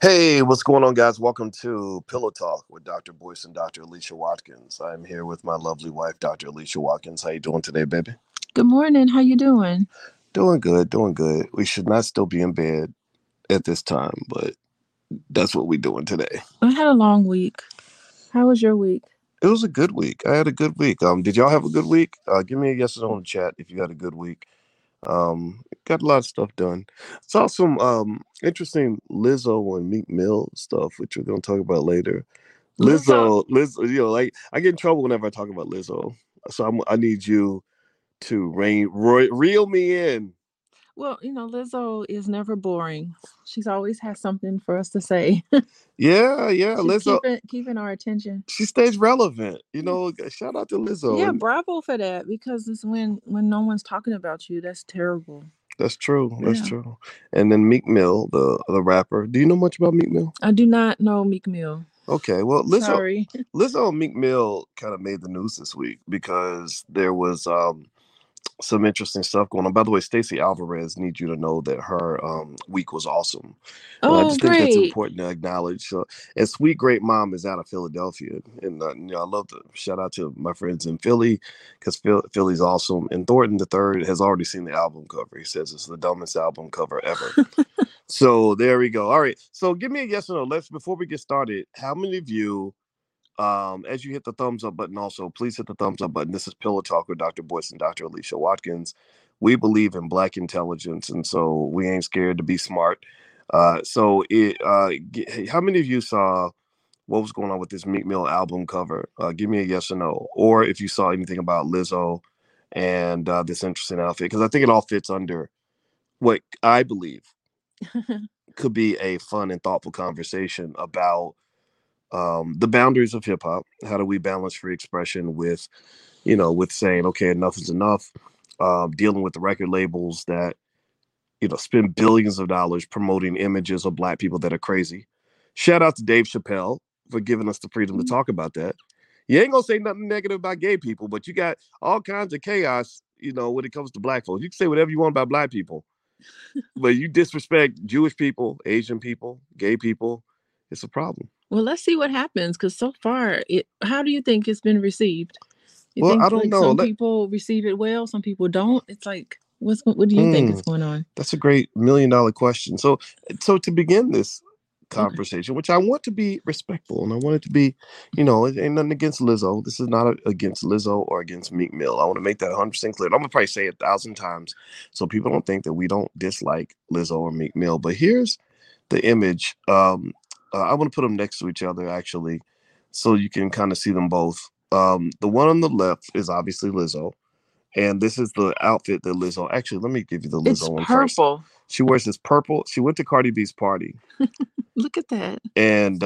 Hey, what's going on, guys? Welcome to Pillow Talk with Dr. Boyce and Dr. Alicia Watkins. I'm here with my lovely wife, Dr. Alicia Watkins. How you doing today, baby? Good morning. How you doing? Doing good, doing good. We should not still be in bed at this time, but that's what we're doing today. I had a long week. How was your week? It was a good week. I had a good week. Did y'all have a good week? Give me a yes or no in the chat if you had a good week. Got a lot of stuff done. Saw some interesting Lizzo and Meek Mill stuff, which we're gonna talk about later. Lizzo. Lizzo, like I get in trouble whenever I talk about Lizzo. So I need you to reel me in. Well, Lizzo is never boring. She's always has something for us to say. Yeah, yeah, She's Lizzo. keeping our attention. She stays relevant. Yeah. Shout out to Lizzo. Yeah, And bravo for that because it's when no one's talking about you. That's terrible. that's true. That's Yeah. true. And then Meek Mill, the rapper. Do you know much about Meek Mill? I do not know Meek Mill. Okay, well, Sorry. Lizzo and Meek Mill kind of made the news this week because there was some interesting stuff going on. By the way, Stacey Alvarez needs you to know that her week was awesome. I Oh, just think that's great. important to acknowledge. So, and Sweet Great Mom is out of Philadelphia, and I love to shout out to my friends in Philly because Philly's awesome. And Thornton the Third has already seen the album cover. He says it's the dumbest album cover ever. So there we go. All right. So give me a yes or no. Let's before we get started. How many of you as you hit the thumbs up button, also, please hit the thumbs up button. This is Pillow Talk with Dr. Boyce and Dr. Alicia Watkins. We believe in Black intelligence, and so we ain't scared to be smart. How many of you saw what was going on with this Meek Mill album cover? Give me a yes or no. Or if you saw anything about Lizzo and this interesting outfit, because I think it all fits under what I believe could be a fun and thoughtful conversation about the boundaries of hip hop. How do we balance free expression with, with saying, okay, enough is enough, dealing with the record labels that, spend billions of dollars promoting images of black people that are crazy. Shout out to Dave Chappelle for giving us the freedom to talk about that. You ain't gonna say nothing negative about gay people, but you got all kinds of chaos, when it comes to black folks. You can say whatever you want about black people, but you disrespect Jewish people, Asian people, gay people, it's a problem. Well, let's see what happens because so far, how do you think it's been received? You Well, think I don't like know. some people receive it well, some people don't? It's like what do you think is Mm, going on? that's a great $1 million question. So to begin this Okay. conversation, which I want to be respectful and I want it to be, it ain't nothing against Lizzo. This is not against Lizzo or against Meek Mill. I want to make that 100% clear. I'm gonna probably say it 1,000 times so people don't think that we don't dislike Lizzo or Meek Mill. But here's the image. I want to put them next to each other actually, so you can kind of see them both. The one on the left is obviously Lizzo. And this is the outfit that Lizzo. Actually, let me give you the It's Lizzo one first. purple. She wears this purple. She went to Cardi B's party, Look at that. and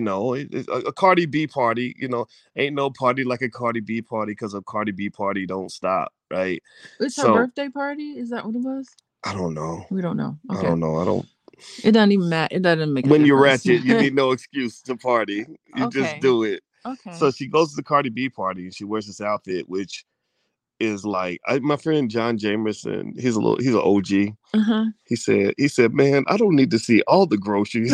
a Cardi B party. Ain't no party like a Cardi B party because a Cardi B party don't stop, right? It's her So birthday party. Is that what it was? I don't know. We don't know. I Okay. don't know. I don't. It doesn't even matter. It doesn't make a When you're difference. ratchet, you need no excuse to party. You just Okay. do it. So Okay. she goes to the Cardi B party and she wears this outfit, which is like my friend John Jamerson. He's an OG. Uh-huh. He said, man, I don't need to see all the groceries.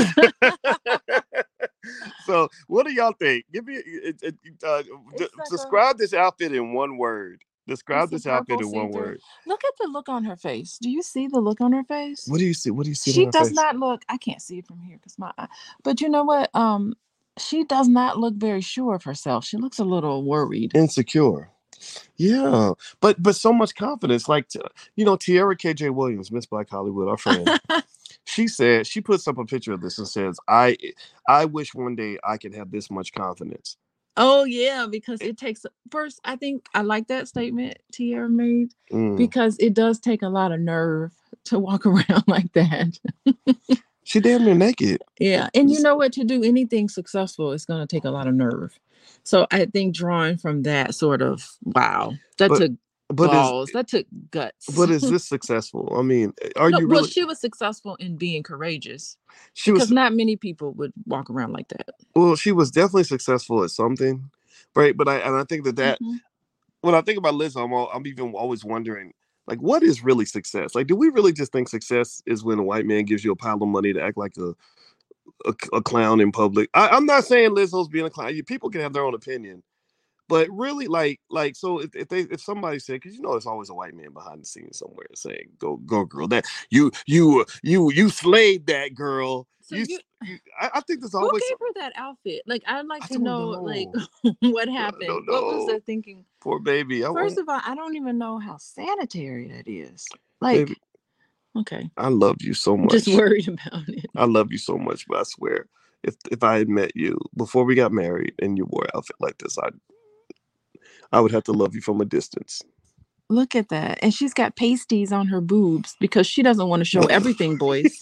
So, what do y'all think? Give me It's like a describe this outfit in one word. Describe it's a this outfit purple in one see-through. word. Look at the look on her face. Do you see the look on her face? What do you see? What do you see on She her does face? not look. I can't see it from here because my eye. But you know what? She does not look very sure of herself. She looks a little worried. Insecure. Yeah, but so much confidence. Like Tierra KJ Williams, Miss Black Hollywood, our friend. She said she puts up a picture of this and says, "I wish one day I could have this much confidence." Oh yeah, because it takes first. I think I like that statement Tierra made Mm. because it does take a lot of nerve to walk around like that. She damn near naked. Yeah, and you know what? To do anything successful, it's going to take a lot of nerve. So I think drawing from that sort of wow, that But took but is balls, that took guts. but is this successful? I mean, are No, you well, really? she was successful in being courageous She because was not many people would walk around like that. well. She was definitely successful at something, right? But I think that Hmm. when I think about Liz, I'm even always wondering, like, what is really success? Like, do we really just think success is when a white man gives you a pile of money to act like a clown in public. I'm not saying Lizzo's being a clown. People can have their own opinion, but really, so if somebody said, because it's always a white man behind the scenes somewhere saying, "Go girl, that you slayed that girl." So I think there's who always gave her that outfit? Like, I'd like I to don't know, know. like, what I happened? don't What was know. their thinking? Poor baby. First of all, I don't even know how sanitary that is. Like, baby, okay, I love you so I'm much. just worried about it. I love you so much, but I swear, if I had met you before we got married and you wore an outfit like this, I would have to love you from a distance. Look at that. And she's got pasties on her boobs because she doesn't want to show everything, boys.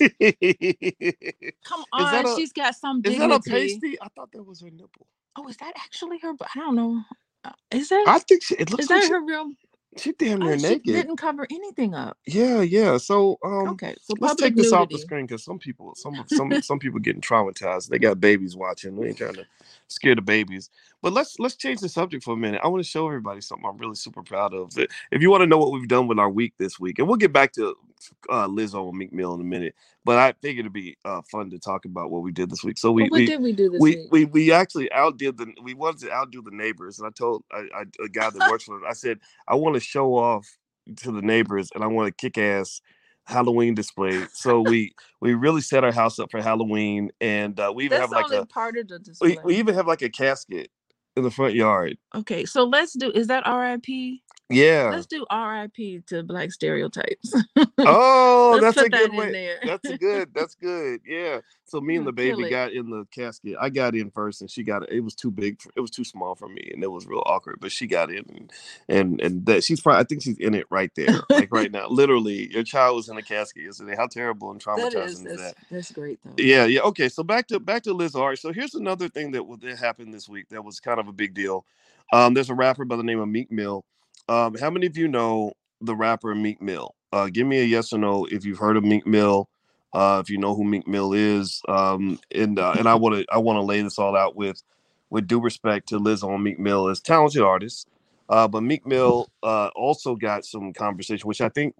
Come on. She's got some dignity. Is that a pasty? I thought that was her nipple. Oh, is that actually her? I don't know. Is that? I think it looks is like that her real? She damn near she naked. didn't cover anything up. Yeah. So okay. So let's take this nudity off the screen because some people getting traumatized. They got babies watching. We ain't trying to scare the babies. But let's change the subject for a minute. I want to show everybody something I'm really super proud of. If you want to know what we've done with our week this week, and we'll get back to Lizzo and Meek Mill in a minute. But I figured it'd be fun to talk about what we did this week. So what did we do this week? We actually we wanted to outdo the neighbors, and I told a guy that works for us, I said I want to show off to the neighbors, and I want a kick-ass Halloween display. So we really set our house up for Halloween, and we even have like part of the display. We even have like a casket in the front yard. Okay, so is that R.I.P.? Yeah. Let's do R.I.P. to Black stereotypes. Oh, that's a good way. That's good. Yeah. So me and the baby got in the casket. I got in first, and she got it. It was too big. It was too small for me, and it was real awkward. But she got in, and that she's probably. I think she's in it right there, like right now. Literally, your child was in a casket yesterday. How terrible and traumatizing is that? That's great though. Yeah. Okay. So back to Liz. All right. So here's another thing that happened this week that was kind of a big deal. There's a rapper by the name of Meek Mill. How many of you know the rapper Meek Mill? Give me a yes or no if you've heard of Meek Mill. If you know who Meek Mill is. And I want to lay this all out with due respect to Lizzo and Meek Mill as talented artists. But Meek Mill also got some conversation, which I think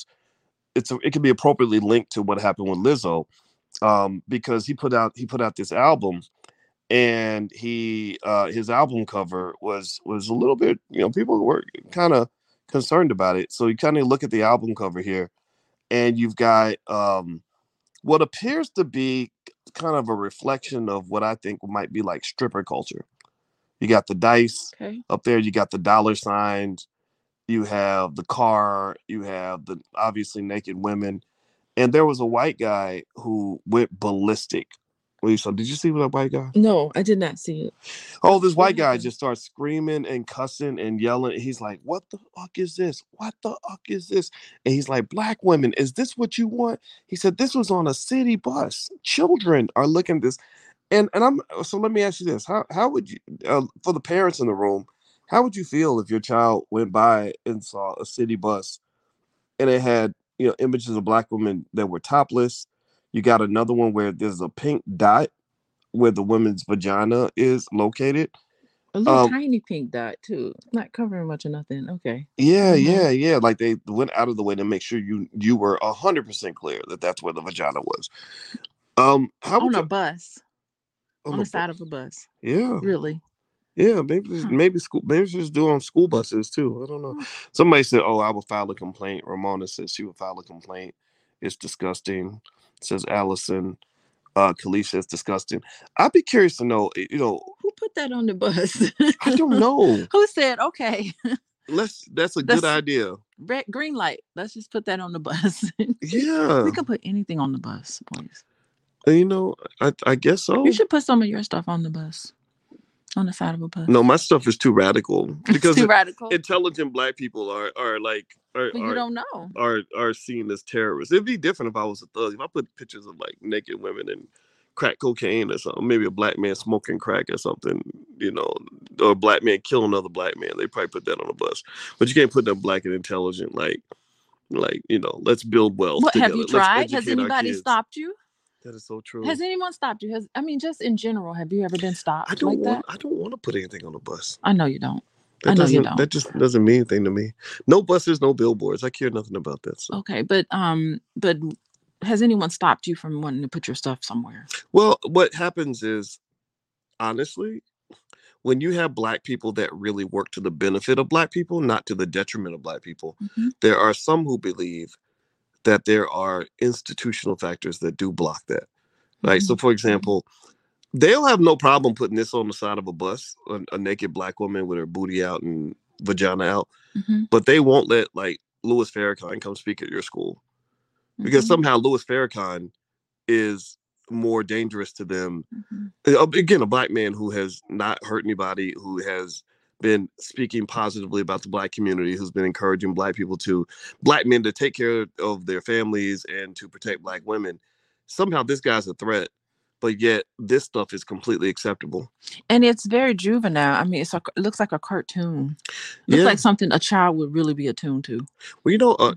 it can be appropriately linked to what happened with Lizzo, because he put out this album. And his album cover was a little bit, people were kind of concerned about it. So you kind of look at the album cover here, and you've got what appears to be kind of a reflection of what I think might be like stripper culture. You got the dice up there, you got the dollar signs, you have the car, you have the obviously naked women, and there was a white guy who went ballistic. So did you see that white guy? No, I did not see it. Oh, this white guy just starts screaming and cussing and yelling. He's like, "What the fuck is this? What the fuck is this?" And he's like, "Black women, is this what you want?" He said, "This was on a city bus. Children are looking at this." And so let me ask you this: How would you, for the parents in the room, how would you feel if your child went by and saw a city bus and it had images of Black women that were topless? You got another one where there's a pink dot where the woman's vagina is located. A little tiny pink dot too, not covering much of nothing. Okay. Yeah. Like they went out of the way to make sure you were 100% clear that that's where the vagina was. How on a bus, on the side of a bus. Yeah. Really. Yeah, maybe she's doing school buses too. I don't know. Somebody said, "Oh, I will file a complaint." Ramona says she will file a complaint. It's disgusting. Says Allison. Kalisha, is disgusting. I'd be curious to know, who put that on the bus? I don't know. Who said, okay, that's a good idea. Green light. Let's just put that on the bus. Yeah. We can put anything on the bus, please. I guess so. You should put some of your stuff on the bus. On the side of a bus. No, my stuff is too radical. Because too radical. Intelligent Black people are you don't know. Are seen as terrorists. It'd be different if I was a thug. If I put pictures of like naked women and crack cocaine or something, maybe a Black man smoking crack or something, or a Black man killing another Black man, they probably put that on a bus. But you can't put them Black and intelligent like let's build wealth. What together. Have you tried? Has anybody stopped you? That is so true. Has anyone stopped you? Just in general, have you ever been stopped? I don't want to put anything on a bus. I know you don't. That just doesn't mean anything to me. No buses, no billboards. I care nothing about that. So. Okay, but has anyone stopped you from wanting to put your stuff somewhere? Well, what happens is, honestly, when you have black people that really work to the benefit of black people, not to the detriment of black people, there are some who believe that there are institutional factors that do block that. Right. So, for example, they'll have no problem putting this on the side of a bus, a naked black woman with her booty out and vagina out, but they won't let like Louis Farrakhan come speak at your school because somehow Louis Farrakhan is more dangerous to them. Again, a black man who has not hurt anybody, who has been speaking positively about the black community, who's been encouraging black men to take care of their families and to protect black women. Somehow this guy's a threat, but yet this stuff is completely acceptable. And it's very juvenile. I mean, it looks like a cartoon. Looks like something a child would really be attuned to. Well,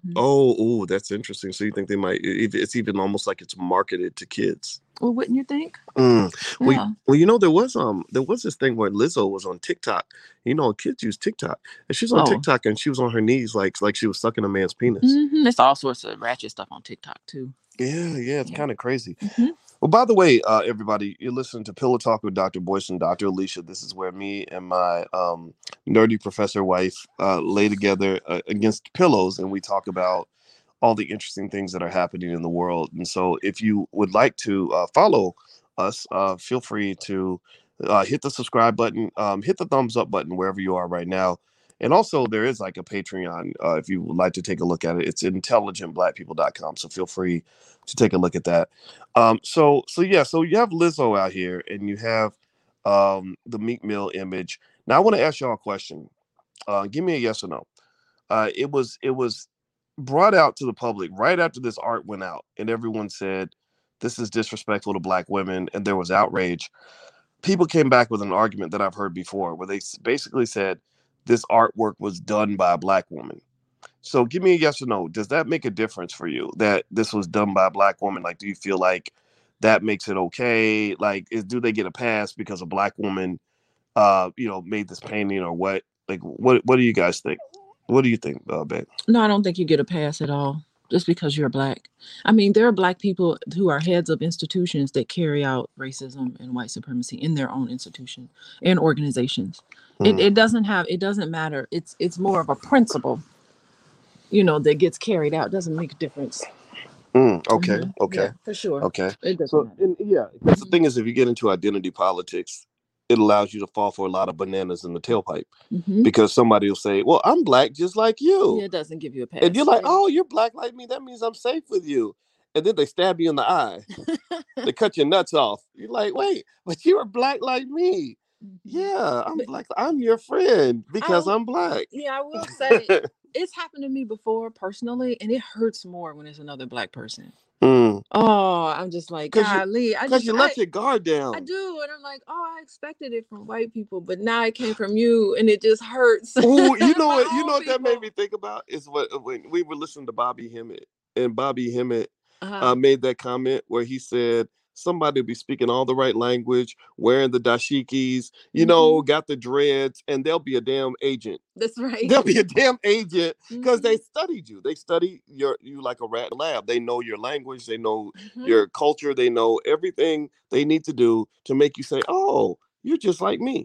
that's interesting. So you think they might? It's even almost like it's marketed to kids. Well, wouldn't you think? Yeah. Well, there was this thing where Lizzo was on TikTok. Kids use TikTok, and she's on TikTok, and she was on her knees like she was sucking a man's penis. There's all sorts of ratchet stuff on TikTok too. Yeah, it's kind of crazy. Well, by the way, everybody, you're listening to Pillow Talk with Dr. Boyce and Dr. Alicia. This is where me and my nerdy professor wife lay together against pillows, and we talk about all the interesting things that are happening in the world. And so if you would like to follow us, feel free to hit the subscribe button, hit the thumbs up button wherever you are right now. And also there is like a Patreon if you would like to take a look at it. It's intelligentblackpeople.com. So feel free to take a look at that. So you have Lizzo out here and you have the Meek Mill image. Now I want to ask y'all a question. Give me a yes or no. It was brought out to the public right after this art went out, and everyone said this is disrespectful to black women, and there was outrage. People came back with an argument that I've heard before, where they basically said this artwork was done by a black woman. So give me a yes or no. Does that make a difference for you that this was done by a black woman? Like, do you feel like that makes it okay? Like, do they get a pass because a black woman, made this painting or what? Like, what do you guys think? What do you think, Ben? No, I don't think you get a pass at all just because you're black. I mean, there are black people who are heads of institutions that carry out racism and white supremacy in their own institution and organizations. It doesn't matter. It's more of a principle, that gets carried out. It doesn't make a difference. Okay. Yeah, for sure. Okay. It doesn't matter. Because the thing is, if you get into identity politics, it allows you to fall for a lot of bananas in the tailpipe because somebody will say, well, I'm black just like you. Yeah, it doesn't give you a pass. And you're like, oh, you're black like me. That means I'm safe with you. And then they stab you in the eye. They cut your nuts off. You're like, wait, but you are black like me. Yeah, I'm black. I'm your friend because I'm black. Yeah, I will say it's happened to me before personally, and it hurts more when it's another black person. Oh, I'm just like, golly. Because you let your guard down. I do. And I'm like, oh, I expected it from white people, but now it came from you and it just hurts. Oh, you know what that made me think about is when we were listening to Bobby Hemmett, and Bobby Hemmett made that comment where he said, somebody will be speaking all the right language, wearing the dashikis, got the dreads, and they'll be a damn agent. That's right. They'll be a damn agent because they studied you. They study you like a rat lab. They know your language. They know your culture. They know everything they need to do to make you say, oh, you're just like me.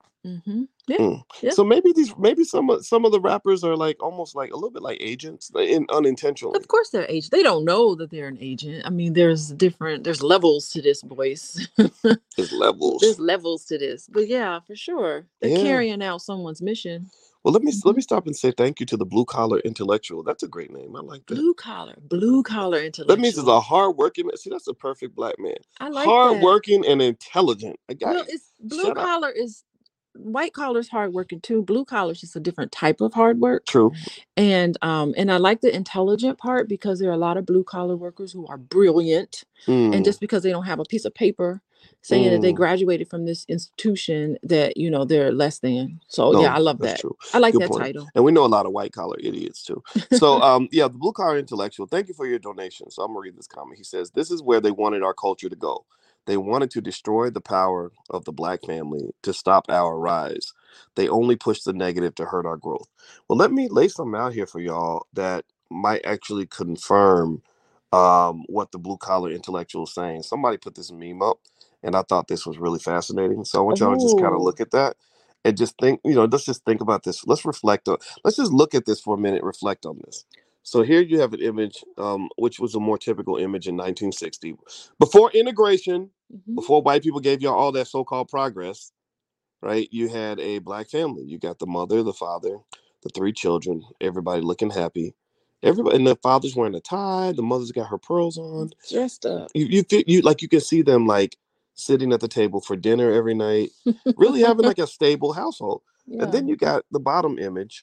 Yeah. So maybe some of the rappers are like almost like a little bit like agents unintentionally. Of course they're agents. They don't know that they're an agent. I mean, there's levels to this, boys. There's levels. There's levels to this. But yeah, for sure. They're carrying out someone's mission. Well, let me stop and say thank you to the Blue Collar Intellectual. That's a great name. I like that. Blue collar intellectual. That means it's a hardworking man. See, that's a perfect black man. I like hardworking and intelligent. Well, it's blue collar is white collar is hard working too. Blue collar is just a different type of hard work. True. And I like the intelligent part because there are a lot of blue collar workers who are brilliant, and just because they don't have a piece of paper saying that they graduated from this institution, that they're less than. So I love that. True. I like that title. And we know a lot of white collar idiots too. So the Blue Collar Intellectual. Thank you for your donation. So I'm gonna read this comment. He says, "This is where they wanted our culture to go. They wanted to destroy the power of the black family to stop our rise. They only push the negative to hurt our growth." Well, let me lay something out here for y'all that might actually confirm what the blue collar intellectual is saying. Somebody put this meme up, and I thought this was really fascinating. So I want y'all to just kind of look at that and just think, let's just think about this. Let's just look at this for a minute, reflect on this. So here you have an image, which was a more typical image in 1960, before integration, before white people gave y'all all that so-called progress, right? You had a black family. You got the mother, the father, the three children, everybody looking happy. Everybody, and the father's wearing a tie. The mother's got her pearls on, dressed up. You can see them like sitting at the table for dinner every night, really having like a stable household. Yeah. And then you got the bottom image,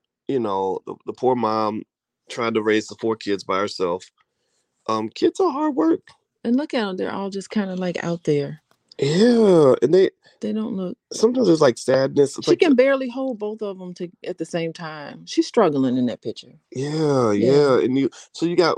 the poor mom trying to raise the four kids by herself. Kids are hard work. And look at them; they're all just kind of like out there. Yeah, and they don't look. Sometimes there's like sadness. She can barely hold both of them at the same time. She's struggling in that picture. Yeah. And you got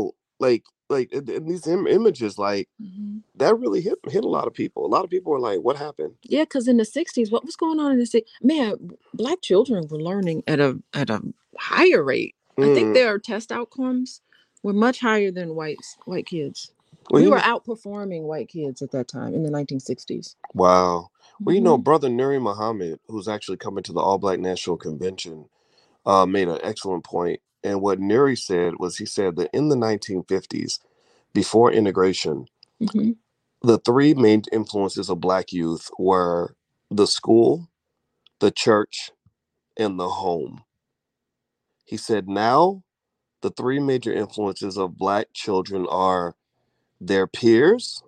in these images, like that really hit a lot of people. A lot of people are like, "What happened?" Yeah, because in the 60s, what was going on in the 60s? Man, black children were learning at a higher rate. I think their test outcomes were much higher than white kids. Well, we were outperforming white kids at that time in the 1960s. Wow. Well, Brother Nuri Muhammad, who's actually coming to the All Black National Convention, made an excellent point. And what Nuri said was, he said that in the 1950s, before integration, the three main influences of black youth were the school, the church, and the home. He said now the three major influences of black children are their peers,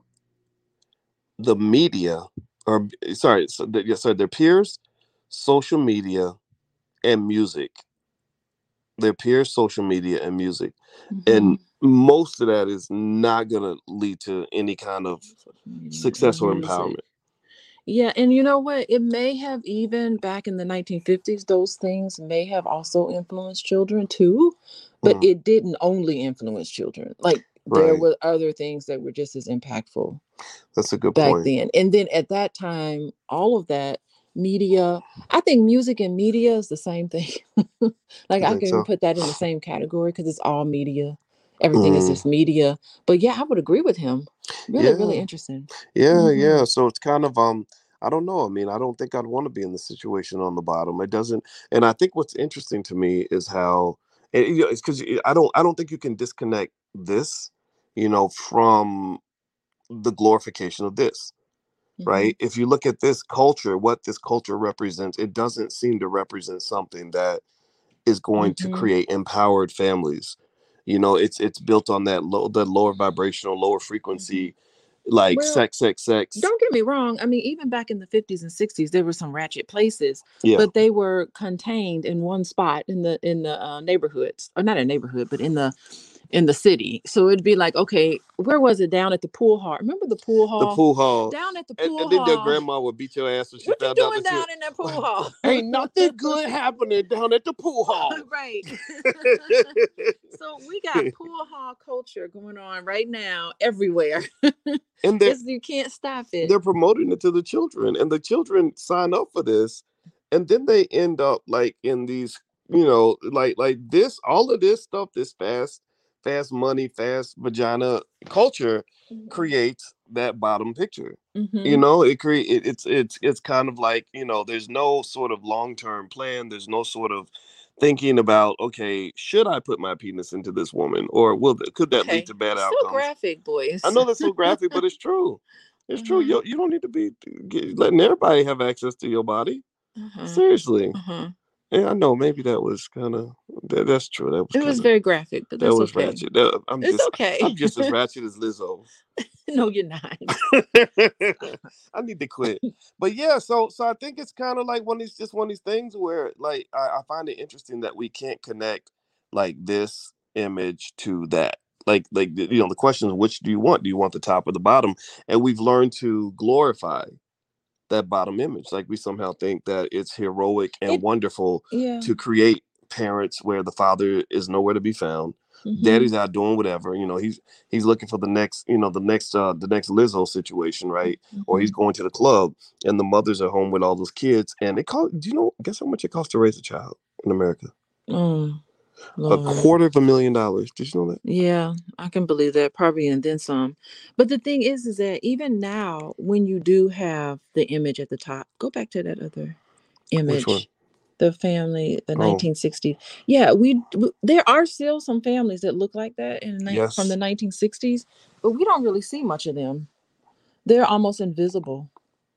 the media, their peers, social media, and music. Their peers, social media, and music. And most of that is not going to lead to any kind of success or empowerment. Yeah, and you know what? It may have, even back in the 1950s, those things may have also influenced children too, but it didn't only influence children. Like there were other things that were just as impactful. That's a good back point. then. And then at that time, all of that media, I think music and media is the same thing. Like I can put that in the same category because it's all media. Everything is just media. But yeah, I would agree with him. Really interesting. Yeah. So it's kind of I don't know. I mean, I don't think I'd want to be in the situation on the bottom. It doesn't. And I think what's interesting to me is how it's because I don't think you can disconnect this, from the glorification of this. Right. If you look at this culture, what this culture represents, it doesn't seem to represent something that is going to create empowered families. It's built on the lower vibrational, lower frequency, like sex. Don't get me wrong. I mean, even back in the 50s and 60s, there were some ratchet places, but they were contained in one spot in the neighborhoods, or not a neighborhood, but in the city. So it'd be like, okay, where was it? Down at the pool hall. Remember the pool hall? The pool hall. Down at the pool hall. And then your grandma would beat your ass when she found out. What you doing down in that pool hall? Ain't nothing good happening down at the pool hall. Right. So we got pool hall culture going on right now everywhere. And you can't stop it. They're promoting it to the children, and the children sign up for this, and then they end up like in these, like this, all of this stuff, this fast money, fast vagina culture creates that bottom picture. It's kind of like, there's no sort of long-term plan. There's no sort of thinking about, okay, should I put my penis into this woman, or could that lead to bad outcomes? So graphic, boys. I know that's so graphic, but it's true. It's true. You don't need to be letting everybody have access to your body. Seriously. Yeah, I know. Maybe that was kind of that's true. It was very graphic, but that was ratchet. It's okay. I'm just as ratchet as Lizzo. No, you're not. I need to quit. But yeah, so I think it's kind of like one of these things where, like, I find it interesting that we can't connect like this image to that. Like the question is, which do you want? Do you want the top or the bottom? And we've learned to glorify that bottom image. Like we somehow think that it's heroic and wonderful to create parents where the father is nowhere to be found. Daddy's out doing whatever. He's looking for the next Lizzo situation, right? Or he's going to the club, and the mothers are home with all those kids. And guess how much it costs to raise a child in America? Lord. $250,000. Did you know that? Yeah, I can believe that, probably, and then some. But the thing is that even now, when you do have the image at the top, go back to that other Which one? image, the family, the Oh, 1960s. Yeah, there are still some families that look like that from the yes. 1960s, but we don't really see much of them. They're almost invisible.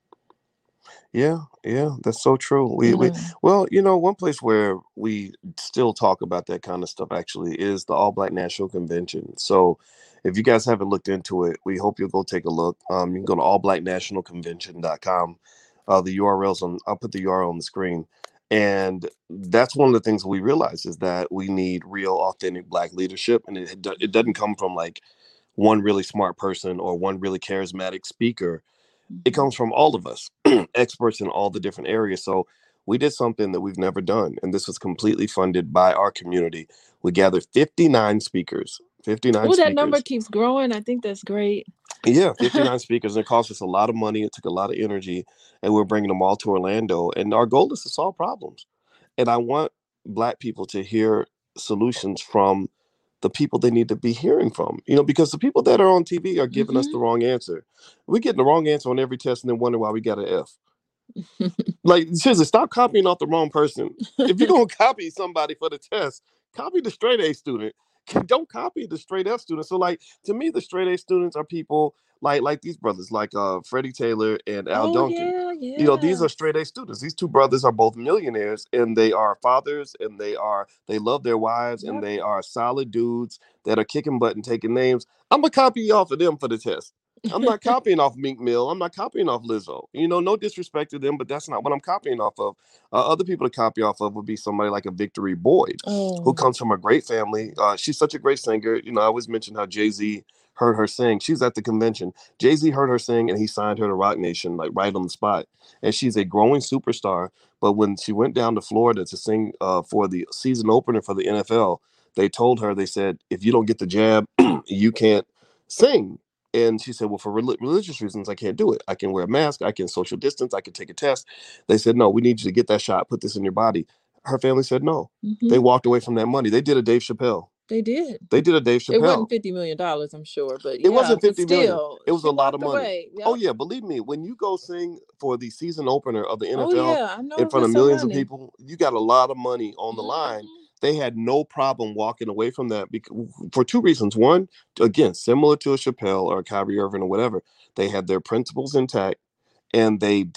Yeah, yeah, that's so true. You We know. well, one place where we still talk about that kind of stuff actually is the All Black National Convention. So, if you guys haven't looked into it, we hope you'll go take a look. You can go to allblacknationalconvention.com. The URLs on I'll put the URL on the screen. And that's one of the things we realize is that we need real, authentic Black leadership, and it doesn't come from like one really smart person or one really charismatic speaker. It Mhm. comes from all of us, experts in all the different areas. So we did something that we've never done, and this was completely funded by our community. We gathered 59 speakers. 59 Oh, that number speakers. keeps growing. I think that's great. Yeah, 59 speakers. And it cost us a lot of money. It took a lot of energy, and we're bringing them all to Orlando. And our goal is to solve problems. And I want Black people to hear solutions from the people they need to be hearing from, because the people that are on TV are giving us Hmm. the wrong answer. We get the wrong answer on every test and then wonder why we got an F. Like, seriously, stop copying off the wrong person. If you're gonna copy somebody for the test, copy the straight A student. Don't copy the straight F student. So, like, to me, the straight A students are people like these brothers, like Freddie Taylor and Al Oh Duncan. yeah, These yeah. are straight A students. These two brothers are both millionaires, and they are fathers, and they love their wives, and Yep. they are solid dudes that are kicking butt and taking names. I'm gonna copy off of them for the test. I'm not copying off Meek Mill. I'm not copying off Lizzo. No disrespect to them, but that's not what I'm copying off of. Other people to copy off of would be somebody like a Victory Boyd, who Oh. comes from a great family. She's such a great singer. I always mention how Jay-Z heard her sing. She was at the convention. Jay-Z heard her sing, and he signed her to Rock Nation, like right on the spot. And she's a growing superstar. But when she went down to Florida to sing for the season opener for the NFL, they said, if you don't get the jab, you can't sing. And she said, well, for religious reasons, I can't do it. I can wear a mask. I can social distance. I can take a test. They said, no, we need you to get that shot. Put this in your body. Her family said no. They Hmm. walked away from that money. They did a Dave Chappelle. They did. They did a Dave It wasn't Chappelle. $50 million, I'm sure, but It yeah, wasn't but 50 million. still, It was she a lot of walked money. away. Oh Yep. yeah, believe me, when you go sing for the season opener of the Oh NFL yeah, I know in it front of was some millions of money. people, you got a lot of money on the line. Hmm. They had no problem walking away from that for two reasons. One, again, similar to a Chappelle or a Kyrie Irving or whatever, they had their principles intact, and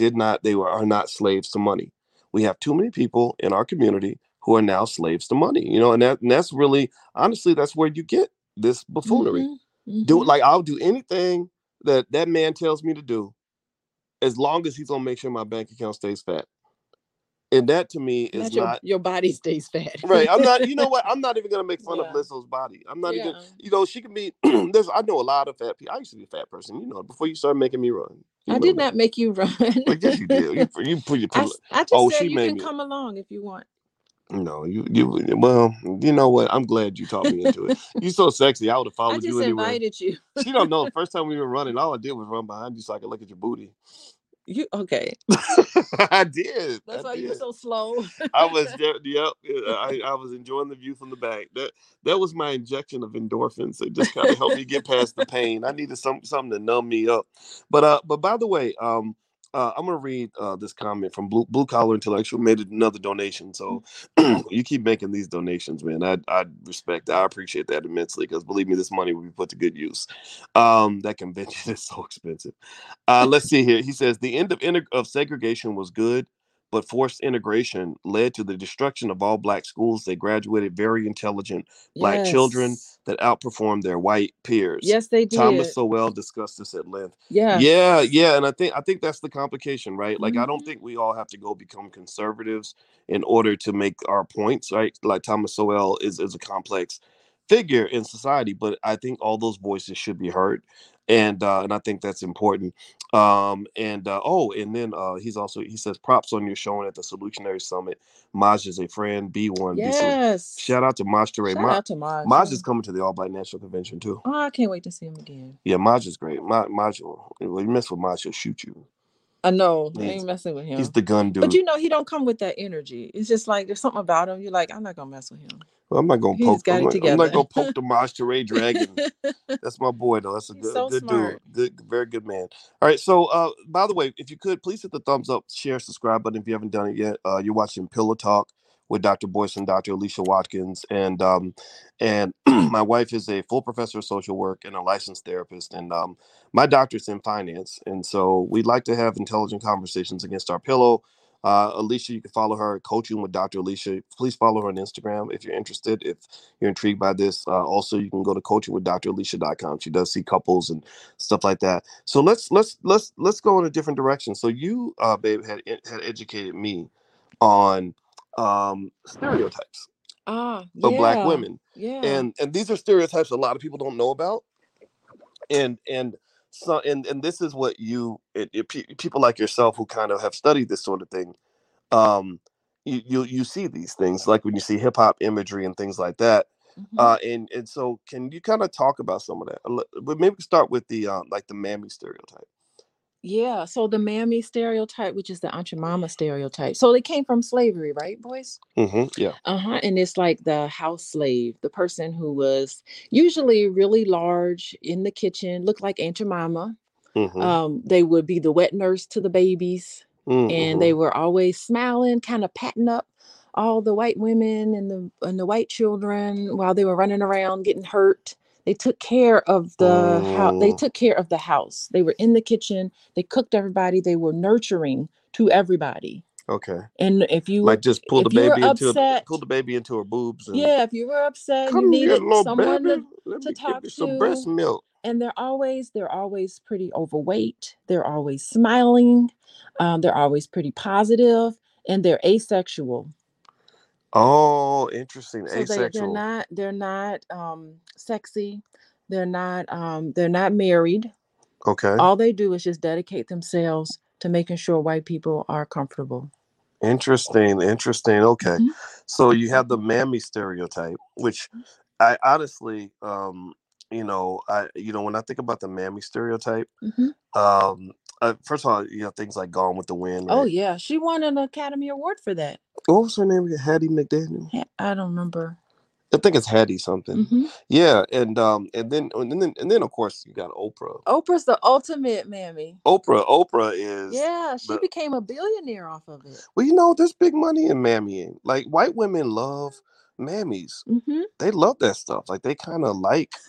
are not slaves to money. We have too many people in our community who are now slaves to money, and that's really, honestly, that's where you get this buffoonery. Hmm. Do it. Hmm. Like, I'll do anything that man tells me to do, as long as he's gonna make sure my bank account stays fat. And that to me is Not your not your body stays fat. right. I'm not. You know what? I'm not even gonna make fun of Yeah. Lizzo's body. I'm not even. Yeah. She can be. I know a lot of fat people. I used to be a fat person. Before you started making me run. You I know did that. not make you run. Like, yes, you did. I, I just Oh, said she you made can me. come along if you want. No, you. Well, you know what? I'm glad you talked me into it. You so sexy. I would have I followed you just anywhere. invited you. She don't know. The first time we were running, all I did was run behind you so I could look at your booty. You okay? I did. I That's why you were did. so slow. I was there. Yep. I was enjoying the view from the back. That was my injection of endorphins. It just kind of helped me get past the pain. I needed something to numb me up. But by the way, I'm gonna read this comment from Blue Collar Intellectual. Made another donation. So you keep making these donations, man. I respect. I appreciate that immensely, because believe me, this money will be put to good use. That convention is so expensive. Let's see here. He says the end of segregation was good, but forced integration led to the destruction of all Black schools. They graduated very intelligent Black children Yes. that outperformed their white peers. Yes, they Thomas did. Sowell discussed this at length. Yeah, Yes. yeah, and I think that's the complication, right? Like, I don't Hmm. think we all have to go become conservatives in order to make our points, right? Like, Thomas Sowell is a complex figure in society, but I think all those voices should be heard, and I think that's important. And then he says, props on your showing at the Solutionary Summit. Maj is a friend. B1 be salute. Yes. Shout out to Maj Toure. Shout out to Maj. Maj Yeah. is coming to the All Black National Convention too. Oh, I can't wait to see him again. Yeah, Maj is great. Maj, well, you mess with Maj, she'll shoot you. I know. I He's ain't messing with he's him. the gun But dude. you know, he don't come with that energy. It's just like there's something about him. You're like, I'm not gonna mess with him. Well, I'm not gonna He's poke. got it I'm not together. gonna poke the Monterey Dragon. That's my boy, though. That's a He's good, so good dude. smart. Good, very good man. All right. So, by the way, if you could please hit the thumbs up, share, subscribe button if you haven't done it yet. You're watching Pillow Talk with Dr. Boyce and Dr. Alicia Watkins, and my wife is a full professor of social work and a licensed therapist, and my doctor's in finance, and so we'd like to have intelligent conversations against our pillow. Alicia, you can follow her at Coaching with Dr. Alicia. Please follow her on Instagram if you're interested. If you're intrigued by this, also you can go to coachingwithdralicia.com. She does see couples and stuff like that. So let's go in a different direction. So you, babe, had educated me on stereotypes of Black Yeah. women, Yeah. and these are stereotypes a lot of people don't know about, and so and this is what people like yourself who kind of have studied this sort of thing, um you see these things like when you see hip hop imagery and things like that, Hmm. and so can you kind of talk about some of that, but maybe start with the like the mammy stereotype. Yeah. So the mammy stereotype, which is the Aunt your mama stereotype. So they came from slavery, right, boys? Yeah. Uh-huh. And it's like the house slave, the person who was usually really large in the kitchen, looked like Aunt Jemima. hmm They would be the wet nurse to the babies, and they hmm were always smiling, kind of patting up all the white women and the white children while they were running around getting hurt. They took care of the house. They mm, took care of the house. They were in the kitchen. They cooked everybody. They were nurturing to everybody. okay, And if you like were just if you were upset, pull the baby into her boobs and yeah, if you were upset and you come here needed little someone baby, to, let to me give talk you some breast to, milk. and they're always pretty overweight. They're always smiling. They're always pretty positive, and they're asexual. Oh, interesting. So Asexual. they're not sexy. They're not married. Okay. All they do is just dedicate themselves to making sure white people are comfortable. Interesting, interesting. Okay. Hmm. So you have the mammy stereotype, which I honestly, when I think about the mammy stereotype, Hmm. um, first of all, things like Gone with the Wind, Oh right? yeah, she won an Academy Award for that. What was her name again? Hattie McDaniel. I don't remember. I think it's Hattie something. Hmm. Yeah, and then of course you got Oprah. Oprah's the ultimate mammy. Oprah is Yeah, she the became a billionaire off of it. well, there's big money in mammying. Like white women love mammies. Hmm. They love that stuff. Like they kind of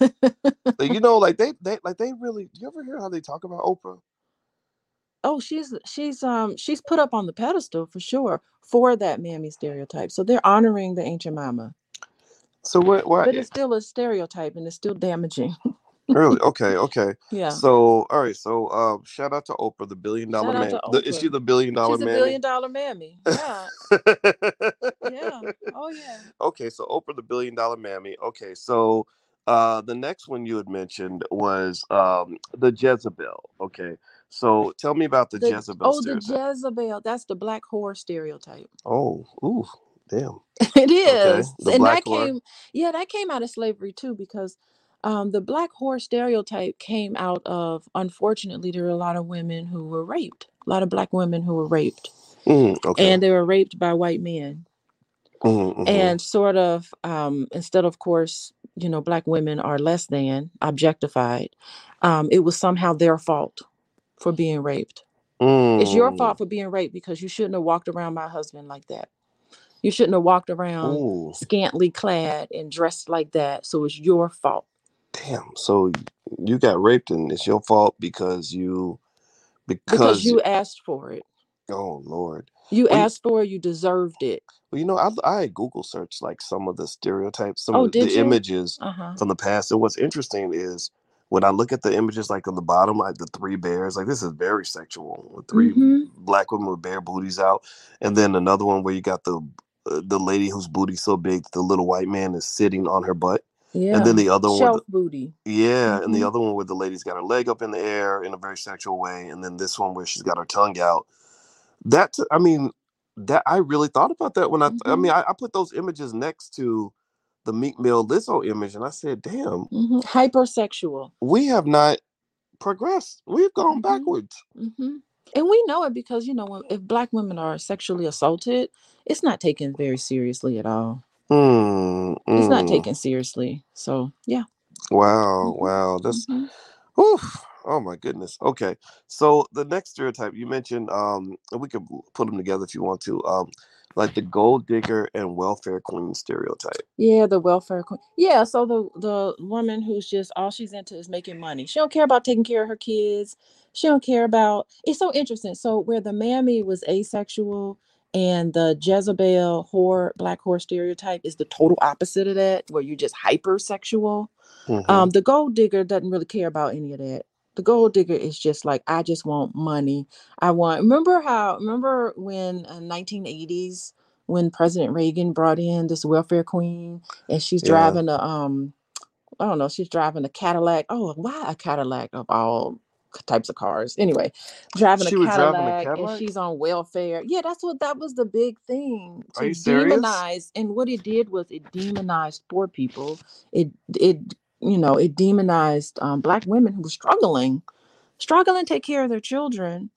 like they really. You ever hear how they talk about Oprah? Oh, she's put up on the pedestal for sure for that mammy stereotype. So they're honoring the ancient mama, So what? but it's still a stereotype and it's still damaging. Really? Okay, okay. Yeah. So all right. So shout out to Oprah, the billion dollar Shout out man. to Is she Oprah. the $1 billion She's a mammy? $1 billion mammy. Yeah. Yeah. Oh yeah. Okay, so Oprah, the $1 billion mammy. Okay, so the next one you had mentioned was the Jezebel. Okay, so tell me about the Jezebel The stereotype. Jezebel. That's the black whore stereotype. Oh, ooh, damn. It Okay, is, the and black whore. that came out of slavery too, because the black whore stereotype came out of, unfortunately, there were a lot of women who were raped, a lot of black women who were raped, Okay. and they were raped by white men, Mm-hmm. and sort of instead of course, black women are less than objectified. It was somehow their fault for being raped. It's your Mm. fault for being raped because you shouldn't have walked around my husband like that. You shouldn't have walked around Ooh, scantily clad and dressed like that. So it's your fault. damn. So you got raped and it's your fault Because because you asked for it. oh Lord. You Well, asked for it, you deserved it. I Google searched like some of the stereotypes, some Oh, of did the you? images Uh-huh. from the past. And what's interesting is when I look at the images, like on the bottom, like the three bears, like this is very sexual with three Mm-hmm. black women with bare booties out, and then another one where you got the lady whose booty's so big that the little white man is sitting on her butt, and then Yeah. the other one where Shelf booty. and the Mm-hmm. other one where the lady's got her leg up in the air in a very sexual way, and then this one where she's got her tongue out. I mean, that I really thought about that when Mm-hmm. I put those images next to the Meek Mill Lizzo image, and I said, "Damn, Mm-hmm. Hypersexual. we have not progressed. We've gone Mm-hmm. backwards." Mm-hmm. And we know it because, if black women are sexually assaulted, it's not taken very seriously at all. Mm, It's not mm. taken seriously. So, yeah. Wow, Hmm. wow. That's Hmm. whew. Oh my goodness. Okay. So the next stereotype you mentioned, and we could put them together if you want to, like the gold digger and welfare queen stereotype. Yeah, the welfare queen. Yeah, so the woman who's just all she's into is making money. She don't care about taking care of her kids. She don't care about. It's so interesting. So where the mammy was asexual and the Jezebel whore, black whore stereotype is the total opposite of that, where you're just hypersexual. Mm-hmm. The gold digger doesn't really care about any of that. The gold digger is just like, I just want money. I want. Remember when in 1980s when President Reagan brought in this welfare queen and she's Yeah. driving a I don't know, she's driving a Cadillac. Oh, why a Cadillac of all types of cars? Anyway, driving a She was driving a Cadillac and Cadillac? she's on welfare. Yeah, that was the big thing Are to you serious? demonize. And what it did was it demonized poor people. It demonized black women who were struggling to take care of their children.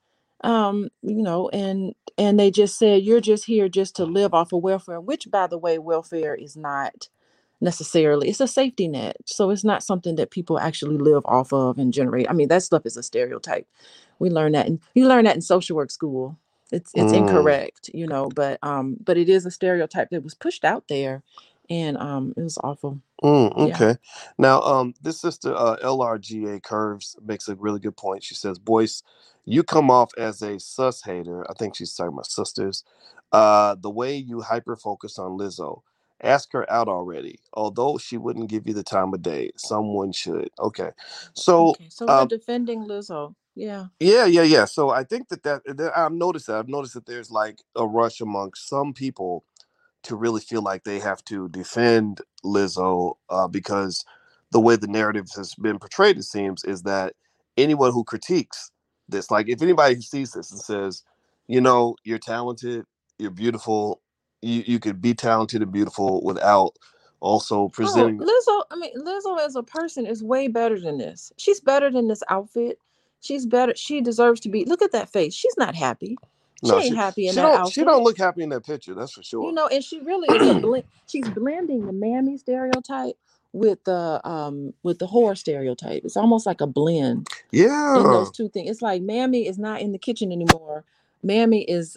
And they just said you're just here just to live off of welfare, which by the way, welfare is not necessarily, it's a safety net, so it's not something that people actually live off of and generate. I mean, that stuff is a stereotype. We learn that, and you learn that in social work school. It's Mm. incorrect, but it is a stereotype that was pushed out there, and it was awful. Yeah. Okay. Now, this sister, LRGA Curves, makes a really good point. She says, Boyce, you come off as a sus hater. I think she's talking about sisters. The way you hyper focus on Lizzo, ask her out already. Although she wouldn't give you the time of day, someone should. Okay. So, Okay, so we're defending Lizzo. Yeah. yeah, yeah, yeah. So I think that I've noticed that. I've noticed that there's like a rush amongst some people to really feel like they have to defend Lizzo because the way the narrative has been portrayed, it seems, is that anyone who critiques this, like if anybody who sees this and says, you're talented, you're beautiful, you could be talented and beautiful without also Oh, presenting. Lizzo, I mean, Lizzo as a person is way better than this. She's better than this outfit. She's better. She deserves to be. Look at that face. She's not happy. She No, ain't happy in she that don't outfit. look happy in that picture. That's for sure. And she really is a blend. She's blending the mammy stereotype with the horror stereotype. It's almost like a blend in Yeah. those two things. It's like mammy is not in the kitchen anymore. Mammy is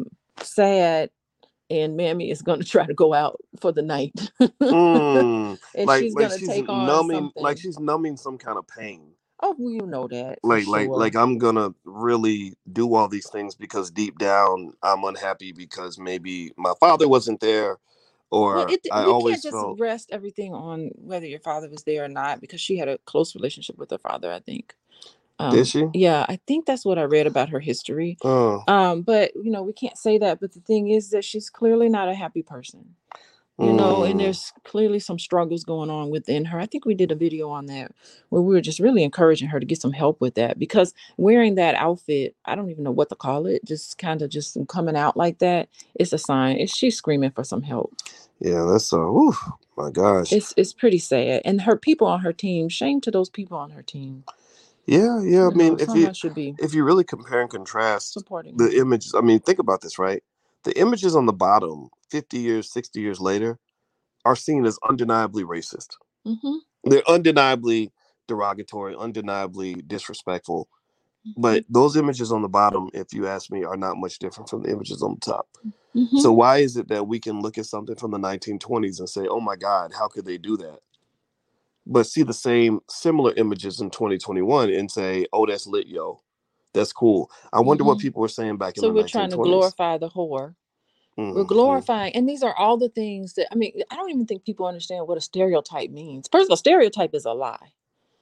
sad, and mammy is going to try to go out for the night. Mm. And Like she's going to take on something. she's numbing some kind of pain. Oh, well, you know that for Like sure. I'm gonna really do all these things because deep down I'm unhappy because maybe my father wasn't there, Well, or I we can't always just felt. rest everything on whether your father was there or not, because she had a close relationship with her father, I think. Did she? Yeah, I think that's what I read about her history. Oh. But we can't say that. But the thing is that she's clearly not a happy person. And Mm, there's clearly some struggles going on within her. I think we did a video on that where we were just really encouraging her to get some help with that, because wearing that outfit, I don't even know what to call it, just kind of just coming out like that, it's a sign. She's screaming for some help. yeah, that's whew, my gosh. It's pretty sad. And her people on her team, shame to those people on her team. Yeah, yeah. I mean, Someone should be if you really compare and contrast supporting the her. images, I mean, think about this, right? The images on the bottom, 50 years, 60 years later, are seen as undeniably racist. Mm-hmm. They're undeniably derogatory, undeniably disrespectful. Mm-hmm. But those images on the bottom, if you ask me, are not much different from the images on the top. Mm-hmm. So why is it that we can look at something from the 1920s and say, "Oh my God, how could they do that?" But see the same similar images in 2021 and say, "Oh, that's lit, yo. That's cool." I wonder what Mm-hmm. people were saying back in So the we're trying to 1920s. glorify the whore. We're Mm-hmm. glorifying, and these are all the things that, I mean, I don't even think people understand what a stereotype means. First of all, stereotype is a lie.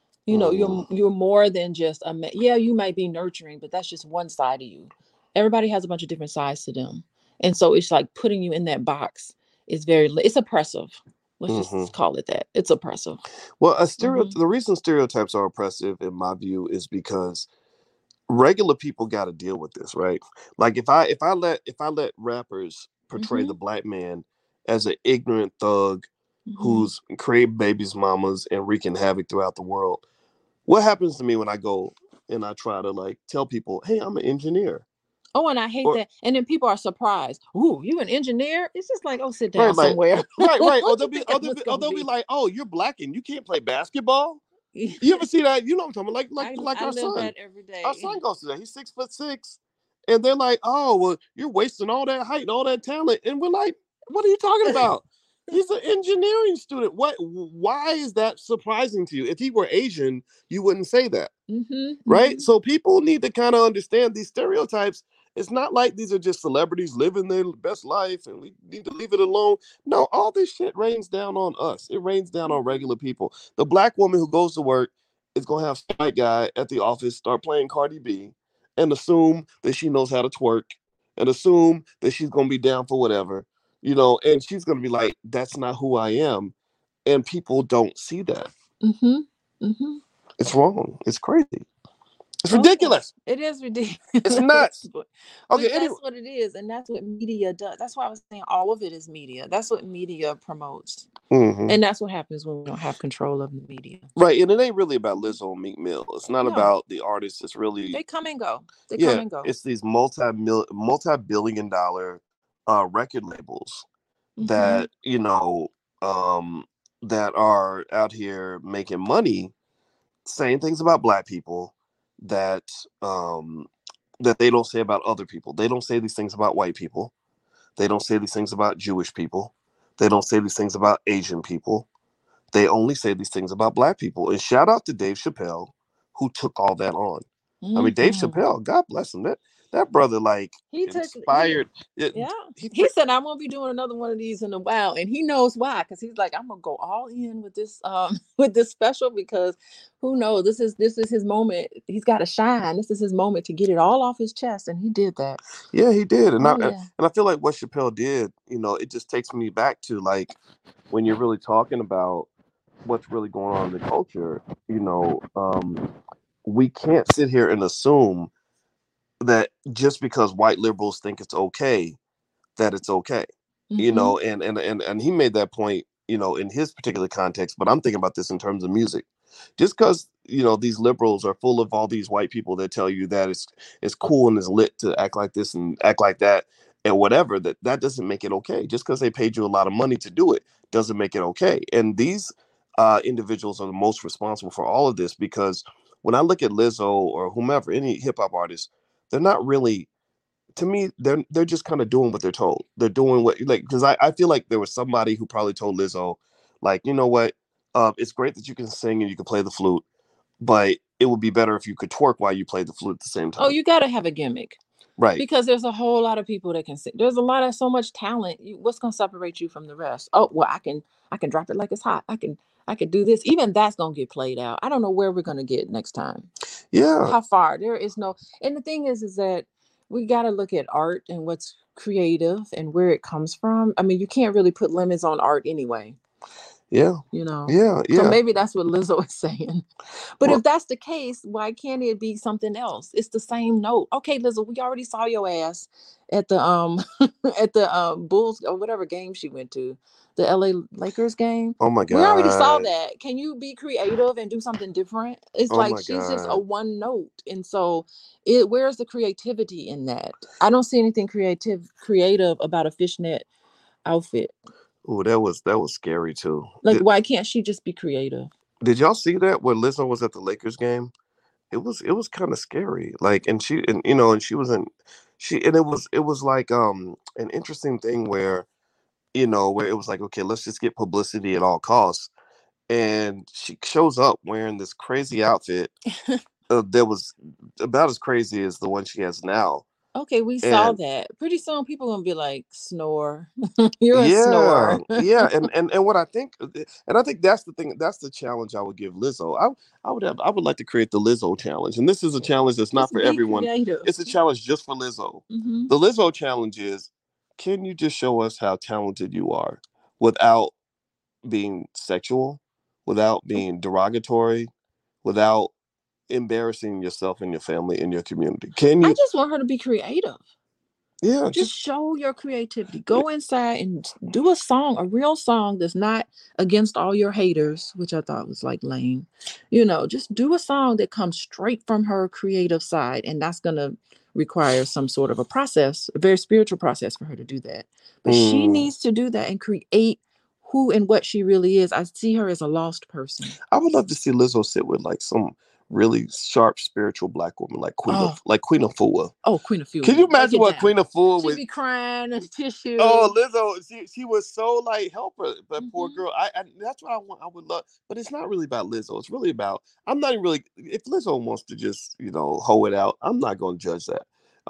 Mm. You're more than just yeah, you might be nurturing, but that's just one side of you. Everybody has a bunch of different sides to them, and so it's like putting you in that box is it's oppressive. Let's Mm-hmm. just call it that. It's oppressive. Well, Mm-hmm. the reason stereotypes are oppressive, in my view, is because regular people got to deal with this, right? Like if I let rappers portray Mm-hmm. the black man as an ignorant thug Mm-hmm. who's creating babies, mamas, and wreaking havoc throughout the world, what happens to me when I go and I try to like tell people, hey, I'm an engineer. Oh, and I hate Or that. And then people are surprised. Ooh, you an engineer? It's just like, oh, sit right, down like somewhere. right. Or What you think that was gonna they'll be be? like, oh, you're black and you can't play basketball. You ever see that? You know what I'm talking about? Like I our live son. that every Our day. son goes to that. He's 6'6", and they're like, "Oh, well, you're wasting all that height and all that talent." And we're like, "What are you talking about? He's an engineering student. What? Why is that surprising to you? If he were Asian, you wouldn't say that, right?" So people need to kind of understand these stereotypes. It's not like these are just celebrities living their best life and we need to leave it alone. No, all this shit rains down on us. It rains down on regular people. The black woman who goes to work is going to have some white guy at the office start playing Cardi B and assume that she knows how to twerk and assume that she's going to be down for whatever, and she's going to be like, that's not who I am. And people don't see that. Mm-hmm. Mm-hmm. It's wrong. It's crazy. It's Okay. ridiculous. It is ridiculous. It's nuts. But Okay, anyway. that's what it is, and that's what media does. That's why I was saying all of it is media. That's what media promotes, and that's what happens when we don't have control of the media. Right, and it ain't really about Lizzo and Meek Mill. It's not No. about the artists. It's really They come and go. They come and go. It's these multi-billion-dollar record labels that that are out here making money, saying things about black people that that they don't say about other people. They don't say these things about white people. They don't say these things about Jewish people. They don't say these things about Asian people. They only say these things about black people. And shout out to Dave Chappelle, who took all that on. I mean, Dave Chappelle, God bless him. That brother, like, he inspired. He said, I won't be doing another one of these in a while. And he knows why, because he's like, I'm gonna go all in with this with this special, because who knows? This is his moment. He's got to shine. This is his moment to get it all off his chest. And he did that. Yeah, he did. And I feel like what Chappelle did, it just takes me back to like when you're really talking about what's really going on in the culture, we can't sit here and assume that just because white liberals think it's okay, that it's okay. And he made that point, in his particular context, but I'm thinking about this in terms of music. Just because, these liberals are full of all these white people that tell you that it's cool and it's lit to act like this and act like that and whatever, that doesn't make it okay. Just because they paid you a lot of money to do it doesn't make it okay. And these individuals are the most responsible for all of this, because when I look at Lizzo or whomever, any hip hop artist, they're not really, to me, they're just kind of doing what they're told. They're doing what, like, because I feel like there was somebody who probably told Lizzo, like, you know what, it's great that you can sing and you can play the flute, but it would be better if you could twerk while you play the flute at the same time. Oh, you got to have a gimmick. Right. Because there's a whole lot of people that can sing. There's so much talent. What's going to separate you from the rest? Oh, well, I can drop it like it's hot. I can do this. Even that's going to get played out. I don't know where we're going to get next time. Yeah. How far? There is no, and the thing is that we got to look at art and what's creative and where it comes from. I mean, you can't really put limits on art anyway. Yeah. Yeah. So maybe that's what Lizzo is saying. But if that's the case, why can't it be something else? It's the same note. Okay, Lizzo, we already saw your ass at the at the Bulls or whatever game she went to, the LA Lakers game. Oh my God. We already saw that. Can you be creative and do something different? It's like she's just a one note. And so where's the creativity in that? I don't see anything creative about a fishnet outfit. Oh, that was scary too. Like, why can't she just be creative? Did y'all see that when Lizzo was at the Lakers game? It was kind of scary. Like, and she was and it was like an interesting thing where where it was like, okay, let's just get publicity at all costs. And she shows up wearing this crazy outfit that was about as crazy as the one she has now. Okay, we saw that. Pretty soon people are gonna be like, snore. You're a snore. Yeah. And what I think, and I think that's the thing, that's the challenge I would give Lizzo. I would like to create the Lizzo challenge. And this is a challenge that's not for everyone. Creative. It's a challenge just for Lizzo. Mm-hmm. The Lizzo challenge is, can you just show us how talented you are without being sexual, without being derogatory, without embarrassing yourself and your family and your community? Can you? I just want her to be creative. Yeah, Just show your creativity. Go inside and do a song, a real song that's not against all your haters, which I thought was like lame. Just do a song that comes straight from her creative side. And that's going to require some sort of a process, a very spiritual process for her to do that. But she needs to do that and create who and what she really is. I see her as a lost person. I would love to see Lizzo sit with like some really sharp spiritual black woman like Queen Oh, of Afua. Queen of Can you Afua. Break imagine it what down. Queen of Afua She'd would? be crying and tissue. Oh, Lizzo, she was so like help her, that poor Mhm. girl. I that's what I want. I would love, but it's not really about Lizzo. It's really about. I'm not even really. If Lizzo wants to just hoe it out, I'm not going to judge that.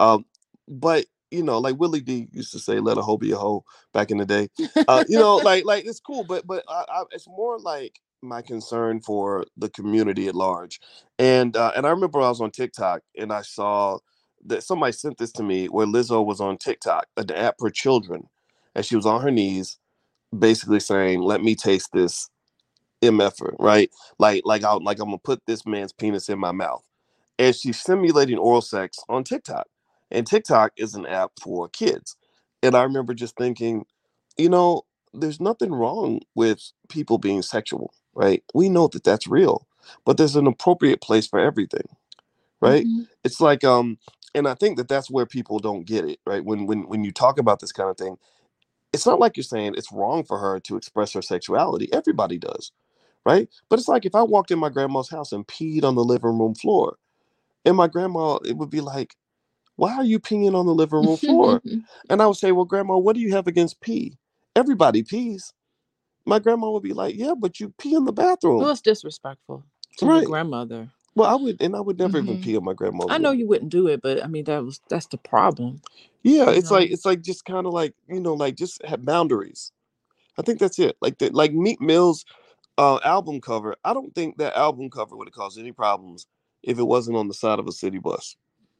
But like Willie D used to say, "Let a hoe be a hoe" back in the day. Like it's cool, but it's more like my concern for the community at large. And I remember I was on TikTok and I saw that somebody sent this to me where Lizzo was on TikTok, an app for children, and she was on her knees, basically saying, "Let me taste this MFer, right? I'm gonna put this man's penis in my mouth," and she's simulating oral sex on TikTok, and TikTok is an app for kids, and I remember just thinking, you know, there's nothing wrong with people being sexual, right? We know that that's real, but there's an appropriate place for everything, right? Mhm. It's like and I think that that's where people don't get it, right? When you talk about this kind of thing, it's not like you're saying it's wrong for her to express her sexuality. Everybody does, right? But it's like if I walked in my grandma's house and peed on the living room floor, and my grandma, it would be like, "Why are you peeing on the living room floor?" And I would say, "Well, Grandma, what do you have against pee? Everybody pees." My grandma would be like, "Yeah, but you pee in the Well, bathroom." it's disrespectful to your Right. grandmother. Well, I would never even Hmm. pee on my grandma's I know room. you wouldn't do it, but I mean that's the problem. Yeah, You it's know. like just kind of like like just have boundaries. I think that's it. Like Meat Mill's album cover. I don't think that album cover would have caused any problems if it wasn't on the side of a city bus.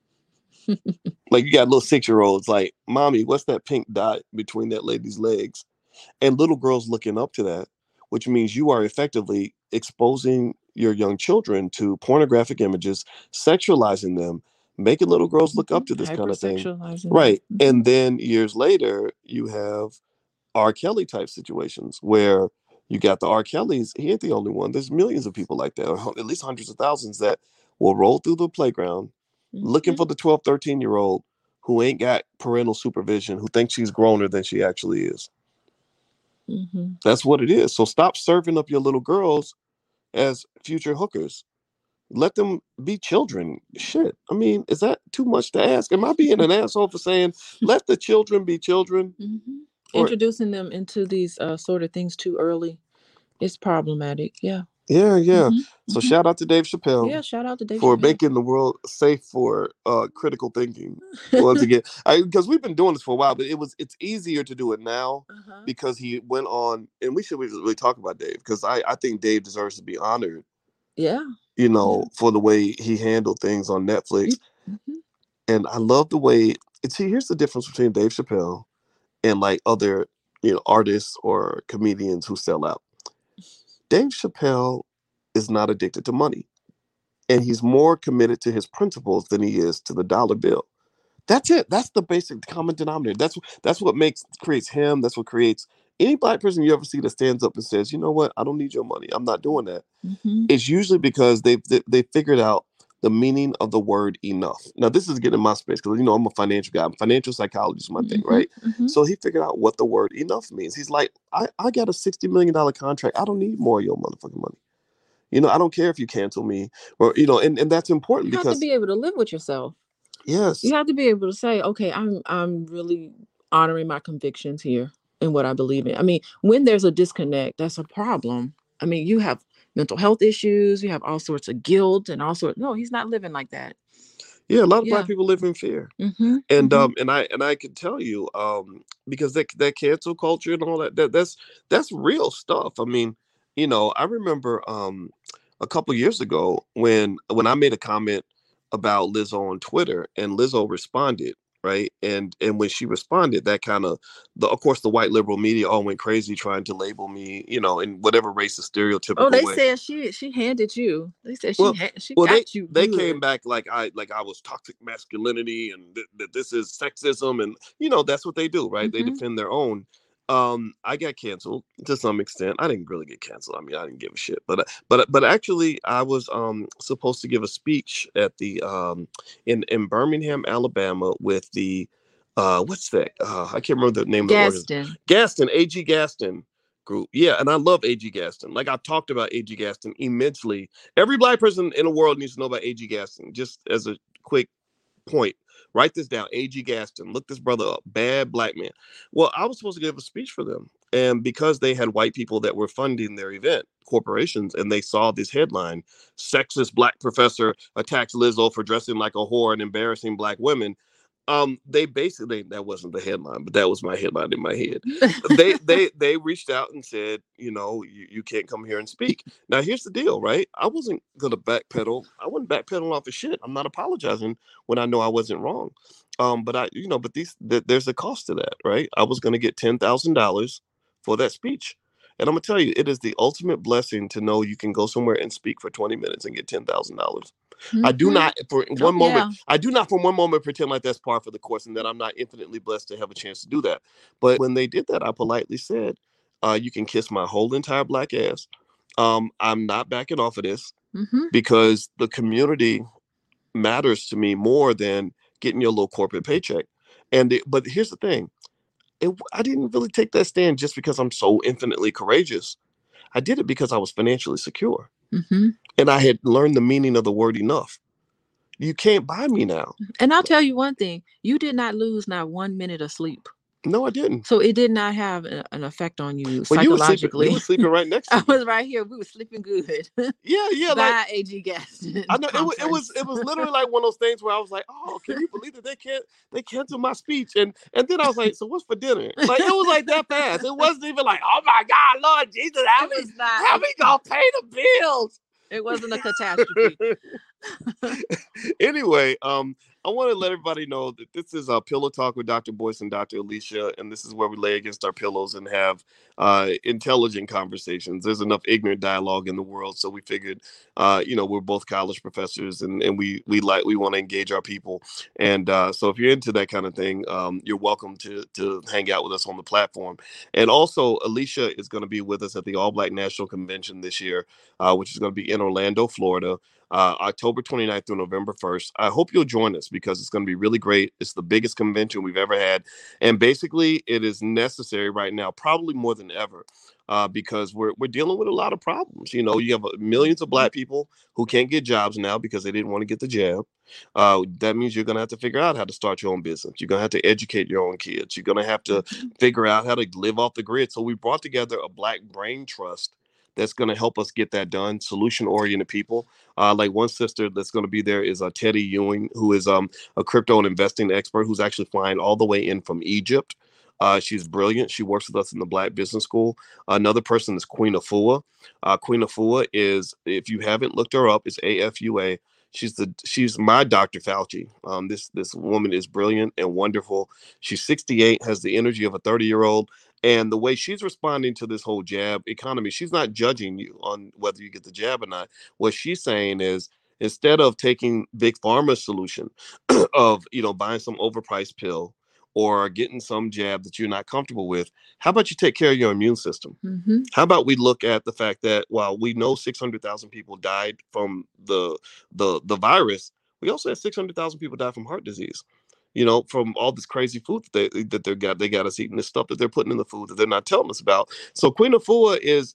Like you got little 6-year-olds like, "Mommy, what's that pink dot between that lady's legs?" And little girls looking up to that, which means you are effectively exposing your young children to pornographic images, sexualizing them, making little girls look up to this kind of thing. Hypersexualizing them. Right. And then years later, you have R. Kelly type situations where you got the R. Kellys. He ain't the only one. There's millions of people like that, or at least hundreds of thousands that will roll through the playground looking Hmm. for the 12, 13-year-old who ain't got parental supervision, who thinks she's growner than she actually is. Hmm. That's what it is. So stop serving up your little girls as future hookers. Let them be children. Shit. I mean, is that too much to ask? Am I being an asshole for saying let the children be children? Hmm. Or Introducing them into these sort of things too early is problematic. Yeah. yeah, yeah. Hmm. So Hmm. shout out to Dave Chappelle Yeah. Shout out to Dave for Chappelle. making the world safe for critical thinking. Once again, because we've been doing this for a while, but it's easier to do it now Uh-huh. because he went on, and we should really talk about Dave because I think Dave deserves to be honored, Yeah. Yeah. for the way he handled things on Netflix. Hmm. And I love the way. And see, here's the difference between Dave Chappelle and like other, artists or comedians who sell out. Dave Chappelle is not addicted to money, and he's more committed to his principles than he is to the dollar bill. That's it. That's the basic common denominator. That's what creates him. That's what creates any black person you ever see that stands up and says, "You know what? I don't need your money. I'm not doing that." Hmm. It's usually because they figured out the meaning of the word enough. Now this is getting in my space because I'm a financial guy. Financial psychology is my thing, Hmm. right? Hmm. So he figured out what the word enough means. He's like, I got a $60 million contract. I don't need more of your motherfucking money. I don't care if you cancel me or and that's important You have to because be able to live with yourself. You yes, have to be able to say, okay, I'm really honoring my convictions here and what I believe in. I mean, when there's a disconnect, that's a problem. I mean, you have mental health issues, you have all sorts of guilt and all sorts. No, he's not living like that. yeah, a lot of black Yeah. people live in fear. Mm-hmm. And Mm-hmm. I can tell you because that cancel culture and all that's real stuff. I mean, I remember a couple years ago when I made a comment about Lizzo on Twitter and Lizzo responded. right? And when she responded, that kind of of course the white liberal media all went crazy trying to label me, in whatever racist Oh, stereotypical they way. said she handed you. They said Well, she well, got you they came good. back like I was toxic masculinity and that this is sexism, and that's what they do, right? They Mm-hmm. defend their own. I got canceled to some extent. I didn't really get canceled. I mean, I didn't give a shit. But actually, I was supposed to give a speech at the in Birmingham, Alabama, with the what's that? I can't remember the name of the organization. Gaston. Gaston, AG Gaston group. Yeah, and I love AG Gaston. Like I've talked about AG Gaston immensely. Every black person in the world needs to know about AG Gaston. Just as a quick point, write this down. AG Gaston. Look this brother up. Bad black man. Well, I was supposed to give a speech for them. And because they had white people that were funding their event, corporations, and they saw this headline, sexist black professor attacks Lizzo for dressing like a whore and embarrassing black women. They basically, that wasn't the headline, but that was my headline in my head. They reached out and said, you can't come here and speak. Now here's the deal, right? I wasn't gonna backpedal. I wasn't backpedaling off of shit. I'm not apologizing when I know I wasn't wrong. But there's a cost to that, right? I was gonna get $10,000 for that speech. And I'm gonna tell you, it is the ultimate blessing to know you can go somewhere and speak for 20 minutes and get $10,000. I do Mm-hmm. not for Oh one moment, yeah. I do not for one moment pretend like that's par for the course and that I'm not infinitely blessed to have a chance to do that. But when they did that, I politely said, you can kiss my whole entire black ass. I'm not backing off of this Mm-hmm. because the community matters to me more than getting your little corporate paycheck. But here's the thing. I didn't really take that stand just because I'm so infinitely courageous. I did it because I was financially secure. Mm-hmm. And I had learned the meaning of the word enough. You can't buy me now. And I'll tell you one thing: you did not lose not 1 minute of sleep. No, I didn't. So it did not have an effect on you Well, you were sleeping. You psychologically. were sleeping right next to I me. was right here. We were sleeping good. Yeah, like By AG Gaston I know conference. it was literally like one of those things where I was like, oh, can you believe that they canceled my speech? And then I was like, so what's for dinner? Like it was like that fast. It wasn't even like, oh my God, Lord Jesus, how we gonna pay the bills? It wasn't a catastrophe. Anyway, I want to let everybody know that this is a Pillow Talk with Dr. Boyce and Dr. Alicia, and this is where we lay against our pillows and have intelligent conversations. There's enough ignorant dialogue in the world, so we figured, we're both college professors, and we want to engage our people, and so if you're into that kind of thing, you're welcome to hang out with us on the platform. And also, Alicia is going to be with us at the All Black National Convention this year, which is going to be in Orlando, Florida. October 29th through November 1st. I hope you'll join us because it's going to be really great. It's the biggest convention we've ever had. And basically, it is necessary right now, probably more than ever, because we're dealing with a lot of problems. You have millions of black people who can't get jobs now because they didn't want to get the jab. That means you're going to have to figure out how to start your own business. You're going to have to educate your own kids. You're going to have to figure out how to live off the grid. So we brought together a Black Brain Trust that's going to help us get that done. Solution-oriented people. Like one sister that's going to be there is Teddy Ewing, who is a crypto and investing expert who's actually flying all the way in from Egypt. She's brilliant. She works with us in the Black Business School. Another person is Queen Afua. Queen Afua is, if you haven't looked her up, it's AFUA. She's my Dr. Fauci. This woman is brilliant and wonderful. She's 68, has the energy of a 30-year-old. And the way she's responding to this whole jab economy, she's not judging you on whether you get the jab or not. What she's saying is, instead of taking Big Pharma's solution of buying some overpriced pill or getting some jab that you're not comfortable with, how about you take care of your immune system? Mm-hmm. How about we look at the fact that while we know 600,000 people died from the virus, we also had 600,000 people die from heart disease. From all this crazy food they got us eating, this stuff that they're putting in the food that they're not telling us about. So Queen Afua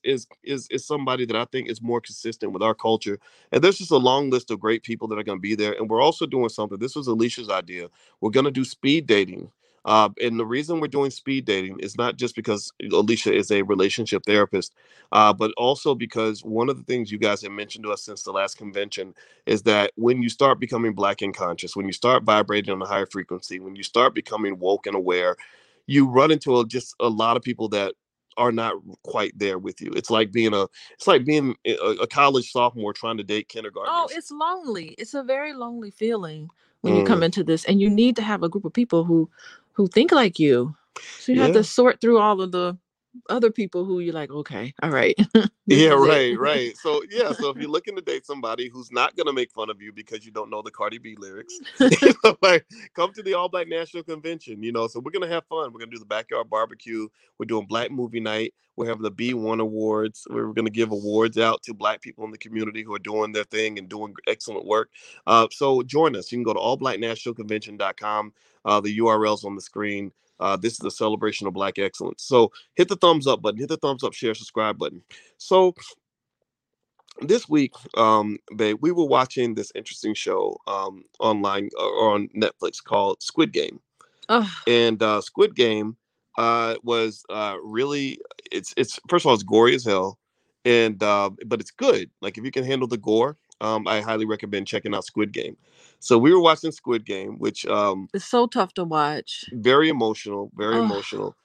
is somebody that I think is more consistent with our culture. And there's just a long list of great people that are going to be there. And we're also doing something. This was Alicia's idea. We're going to do speed dating. And the reason we're doing speed dating is not just because Alicia is a relationship therapist, but also because one of the things you guys have mentioned to us since the last convention is that when you start becoming Black and conscious, when you start vibrating on a higher frequency, when you start becoming woke and aware, you run into just a lot of people that are not quite there with you. It's like being a college sophomore trying to date Oh, kindergartners. it's lonely. It's a very lonely feeling when you come Mm, into this, and you need to have a group of people who think like you. So you have to yeah. sort through all of the other people who you're like, okay, all right, this Yeah, is it. right, right. So yeah, so if you're looking to date somebody who's not gonna make fun of you because you don't know the Cardi B lyrics, like come to the All Black National Convention. So we're gonna have fun. We're gonna do the backyard barbecue. We're doing Black Movie Night. We're having the B1 Awards. We're gonna give awards out to Black people in the community who are doing their thing and doing excellent work. So join us. You can go to allblacknationalconvention.com. The URL's on the screen. This is a celebration of Black excellence. So hit the thumbs up button, hit the thumbs up, share, subscribe button. So this week, babe, we were watching this interesting show online or on Netflix called Squid Game. Oh, And Squid Game was really it's first of all it's gory as hell, and but it's good. Like if you can handle the gore, I highly recommend checking out Squid Game. So we were watching Squid Game, which it's so tough to watch. very emotional, very Oh, emotional.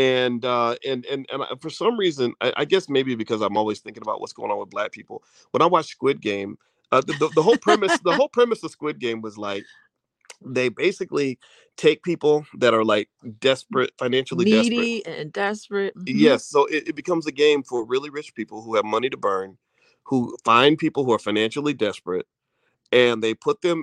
For some reason, I guess maybe because I'm always thinking about what's going on with Black people. When I watch Squid Game, the whole premise, the whole premise of Squid Game was like they basically take people that are like desperate, financially desperate. needy and desperate. Yes, so it becomes a game for really rich people who have money to burn, who find people who are financially desperate, and they put them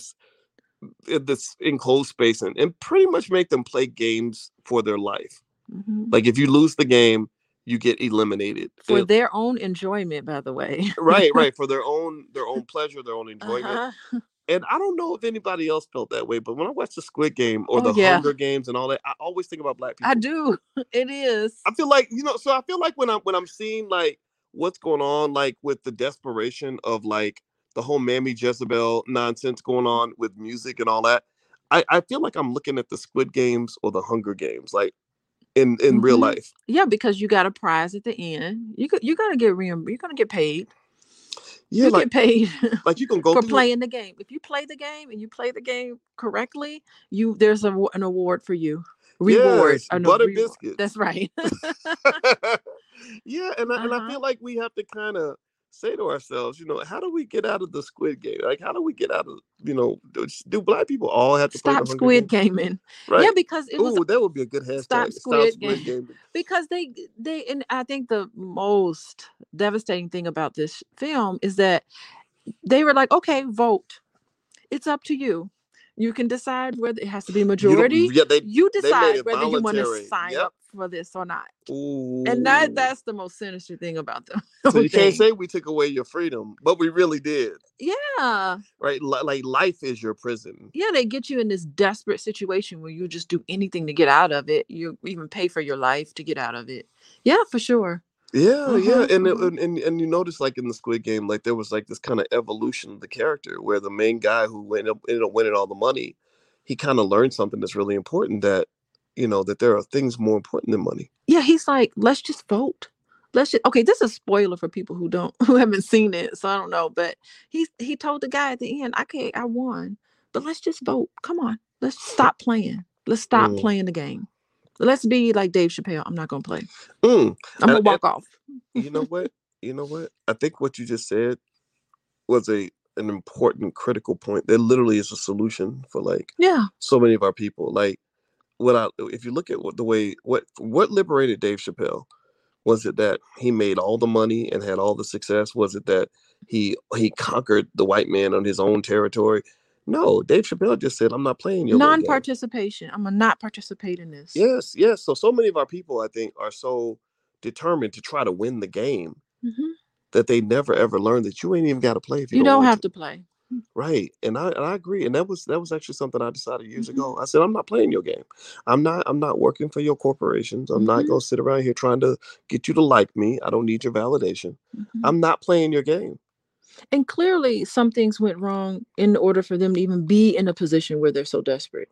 in this enclosed space and pretty much make them play games for their life. Hmm. Like if you lose the game, you get eliminated. For their own enjoyment, by the way. Right, right, for their own pleasure, their own enjoyment. Uh-huh. And I don't know if anybody else felt that way, but when I watch the Squid Game or Oh the yeah, Hunger Games and all that, I always think about Black I people. do. It is. I feel like so I feel like when I'm seeing like what's going on, like with the desperation of like the whole Mammy Jezebel nonsense going on with music and all that, I feel like I'm looking at the Squid Games or the Hunger Games, like in real Hmm. life. Yeah, because you got a prize at the end. You're gonna get reimbursed. You're gonna get paid. Yeah, You get paid like you can go for through it. playing the game. If you play the game and you play the game correctly, there's an award for you. Reward. Yes, I know butter reward. biscuits. That's right. Yeah, and I Uh-huh. feel like we have to kind of say to ourselves, how do we get out of the Squid Game? Like, how do we get out of, do Black people all have to play the Stop Hunger squid Games? gaming. Yeah, Right? because it was Oh, that would be a good hashtag. stop Stop squid Squid game. Gaming. Because they and I think the most devastating thing about this film is that they were like, okay, vote. It's up to you. You can decide whether it has to be You majority. don't. Yeah, You they made decide it whether you want to voluntary. sign Yep. up for this or not. And Ooh. that's the most sinister thing about the So whole you can't thing. say we took away your freedom, but we really did. Yeah. Right? Like life is your prison. Yeah, they get you in this desperate situation where you just do anything to get out of it. You even pay for your life to get out of it. Yeah, for sure. Yeah, yeah, Uh-huh. Uh-huh. and you notice like in the Squid Game, like there was like this kind of evolution of the character where the main guy who ended up winning all the money, he kind of learned something that's really important that, that there are things more important than money. Yeah, he's like, let's just vote. Let's just okay. This is a spoiler for people who haven't seen it, so I don't know. But he told the guy at the end, "Okay, I won, but let's just vote. Come on, let's stop playing. Let's stop Mm. playing the game. Let's be like Dave Chappelle. I'm not gonna play. Mm. I'm gonna And walk off." you know what? You know what? I think what you just said was an important critical point. There literally is a solution for like Yeah, so many of our people. Like if you look at what liberated Dave Chappelle. Was it that he made all the money and had all the success? Was it that he conquered the white man on his own territory? No, Dave Chappelle just said, "I'm not playing your little game." non-participation. I'm gonna not participate in this. Yes, yes. So many of our people, I think, are so determined to try to win the game Hmm. that they never ever learn that you ain't even got to play if you You don't don't want have to. to play. Right, and I agree, and that was actually something I decided years Hmm. ago. I said, I'm not playing your game. I'm not working for your corporations. I'm not Hmm. gonna sit around here trying to get you to like me. I don't need your validation. Hmm. I'm not playing your game. And clearly, some things went wrong in order for them to even be in a position where they're so desperate.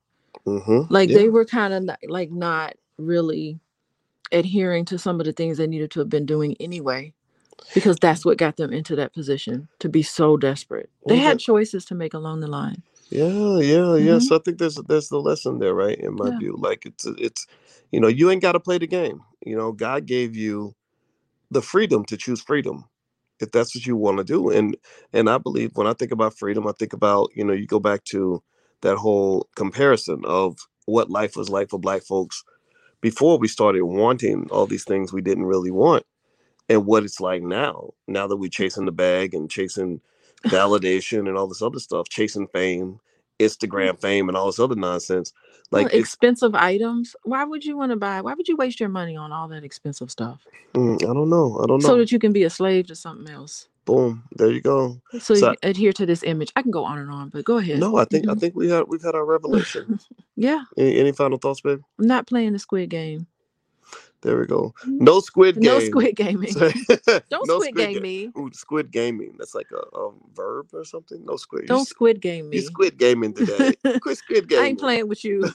Like they Yeah. were kind of like not really adhering to some of the things they needed to have been doing anyway, because that's what got them into that position to be so desperate. They Well, had choices to make along the line. yeah, yeah, yeah. Hmm. So I think there's the lesson there, right? In my Yeah. view, like it's You ain't got to play the game. God gave you the freedom to choose freedom if that's what you want to do. And I believe when I think about freedom, I think about, you go back to that whole comparison of what life was like for Black folks before we started wanting all these things we didn't really want, and what it's like now that we're chasing the bag and chasing validation and all this other stuff, chasing fame, Instagram fame, and all this other nonsense. Well, Like it's expensive items. Why would you want to buy? Why would you waste your money on all that expensive stuff I don't know. I don't so know. that you can be a slave to something else? Boom, there you go. So So you adhere to this image. I can go on and on, but go ahead. no, I think we've had our revelation. Yeah, Any final thoughts, babe? I'm not playing the Squid Game. There we go. No Squid No Game. Squid Gaming. Don't No Squid Squid Game Game. me. Ooh, Squid Gaming. That's like a verb or something. No Squid. Don't Squid Game You me. Squid Gaming today. Quit Squid I ain't Gaming. playing with you.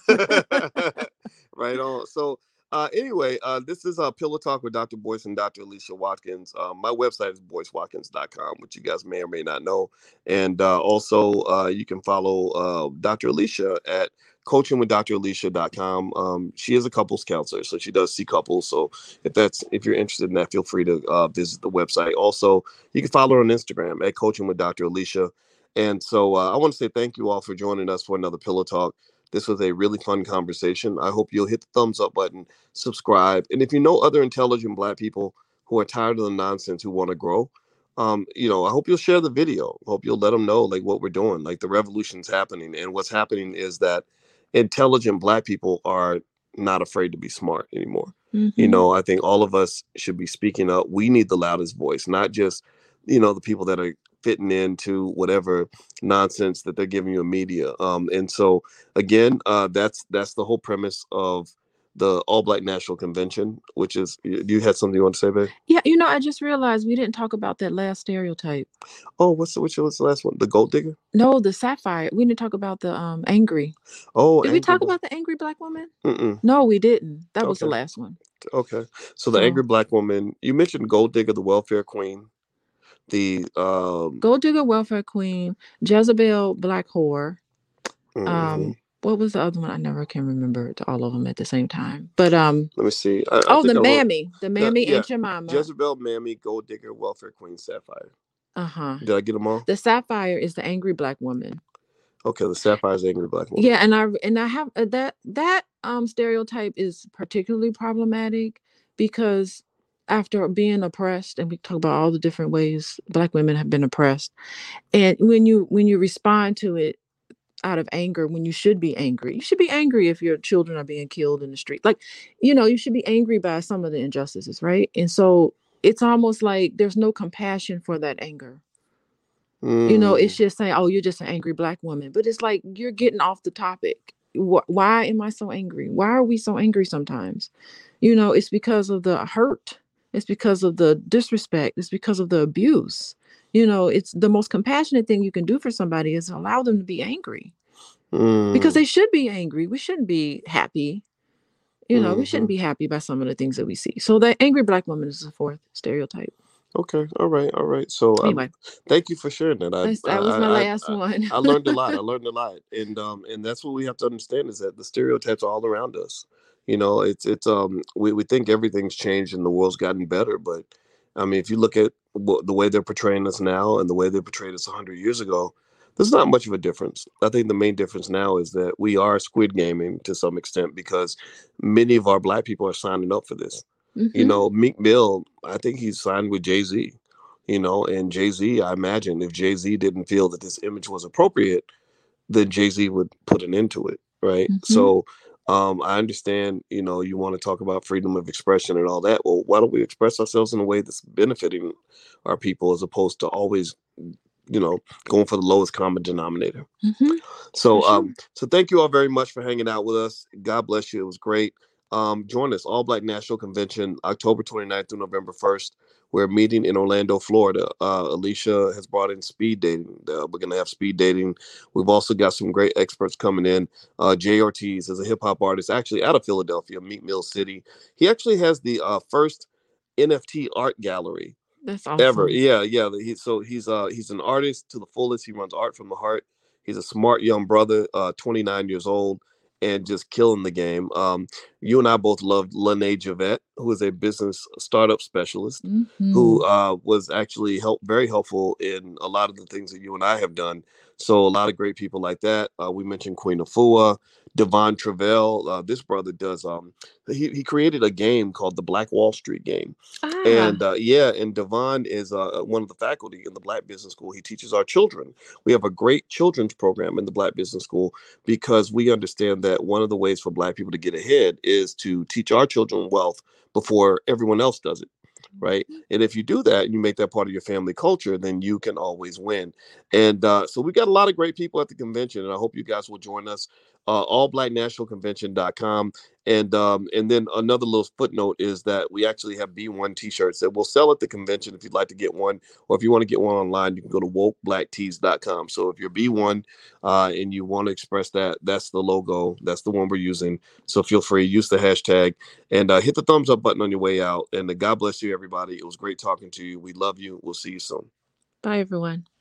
Right on. So, anyway, this is Pillow Talk with Dr. Boyce and Dr. Alicia Watkins. My website is boycewatkins.com, which you guys may or may not know. And also, you can follow Dr. Alicia at coachingwithdralicia.com. She is a couples counselor, so she does see couples. So if you're interested in that, feel free to visit the website. Also, you can follow her on Instagram at Coaching with Dr. Alicia. And so I want to say thank you all for joining us for another Pillow Talk. This was a really fun conversation. I hope you'll hit the thumbs up button, subscribe. And if you know other intelligent Black people who are tired of the nonsense, who want to grow, I hope you'll share the video. I hope you'll let them know like what we're doing, like the revolution's happening. And what's happening is that intelligent Black people are not afraid to be smart anymore. I think all of us should be speaking up. We need the loudest voice, not just, the people that are fitting into whatever nonsense that they're giving you in media. And so again, that's the whole premise of the All Black National Convention, which is, you had something you want to say, babe? Yeah, I just realized we didn't talk about that last stereotype. Oh, which was the last one? The gold digger? No, the sapphire. We didn't talk about the angry. Oh, Did we talk about the angry Black woman? Mm-mm. No, we didn't. That was the Okay. last one. Okay. So the angry Black woman, you mentioned gold digger, the welfare queen, the Gold digger, welfare queen, Jezebel, black whore. mhm. What was the other one? I never can remember all of them at the same time. But let me see. I the think I wrote mammy, yeah, and Jemima. Jezebel, Mammy, gold digger, welfare queen, sapphire. Did I get them all? The sapphire is the angry Black woman. Okay, the sapphire is the angry Black woman. Yeah, and I have that stereotype is particularly problematic because after being oppressed, and we talk about all the different ways Black women have been oppressed, and when you respond to it out of anger, when you should be angry, you should be angry if your children are being killed in the street. Like, you should be angry by some of the injustices, right? And so it's almost like there's no compassion for that anger. It's just saying, oh, you're just an angry Black woman. But it's like you're getting off the topic. Why am I so angry? Why are we so angry sometimes? It's because of the hurt. It's because of the disrespect. It's because of the abuse. It's the most compassionate thing you can do for somebody is allow them to be angry. Because they should be angry. We shouldn't be happy. We shouldn't be happy by some of the things that we see. So the angry Black woman is the fourth stereotype. Okay. All right. So anyway, thank you for sharing that. That was my last one. I learned a lot. And that's what we have to understand is that the stereotypes are all around us. It's we think everything's changed and the world's gotten better, but I mean, if you look at the way they're portraying us now and the way they portrayed us 100 years ago, there's not much of a difference. I think the main difference now is that we are squid gaming to some extent because many of our Black people are signing up for this. Meek Mill, I think he's signed with Jay-Z, and Jay-Z, I imagine if Jay-Z didn't feel that this image was appropriate, then Jay-Z would put an end to it, right? So I understand, you want to talk about freedom of expression and all that. Well, why don't we express ourselves in a way that's benefiting our people as opposed to always, going for the lowest common denominator. So thank you all very much for hanging out with us. God bless you. It was great. Join us, All Black National Convention, October 29th through November 1st. We're meeting in Orlando, Florida. Alicia has brought in speed dating. We're going to have speed dating. We've also got some great experts coming in. Jay Ortiz is a hip hop artist, actually out of Philadelphia, Meat Mill City. He actually has the first NFT art gallery. That's awesome. Ever. Yeah. He's an artist to the fullest. He runs art from the heart. He's a smart young brother, 29 years old. and just killing the game. You and I both loved Lene Javette, who is a business startup specialist, who was actually very helpful in a lot of the things that you and I have done. So a lot of great people like that. We mentioned Queen Afua, Devon Travell. This brother does. He created a game called the Black Wall Street game, and yeah, and Devon is one of the faculty in the Black Business School. He teaches our children. We have a great children's program in the Black Business School because we understand that one of the ways for Black people to get ahead is to teach our children wealth before everyone else does it. Right. And if you do that and you make that part of your family culture, then you can always win. And so we got a lot of great people at the convention, and I hope you guys will join us. Allblacknationalconvention.com. And then another little footnote is that we actually have B1 t-shirts that we'll sell at the convention if you'd like to get one, or if you want to get one online, you can go to wokeblacktees.com. So if you're B1 and you want to express that, that's the logo, that's the one we're using. So feel free, use the hashtag, and hit the thumbs up button on your way out. And God bless you, everybody. It was great talking to you. We love you. We'll see you soon. Bye, everyone.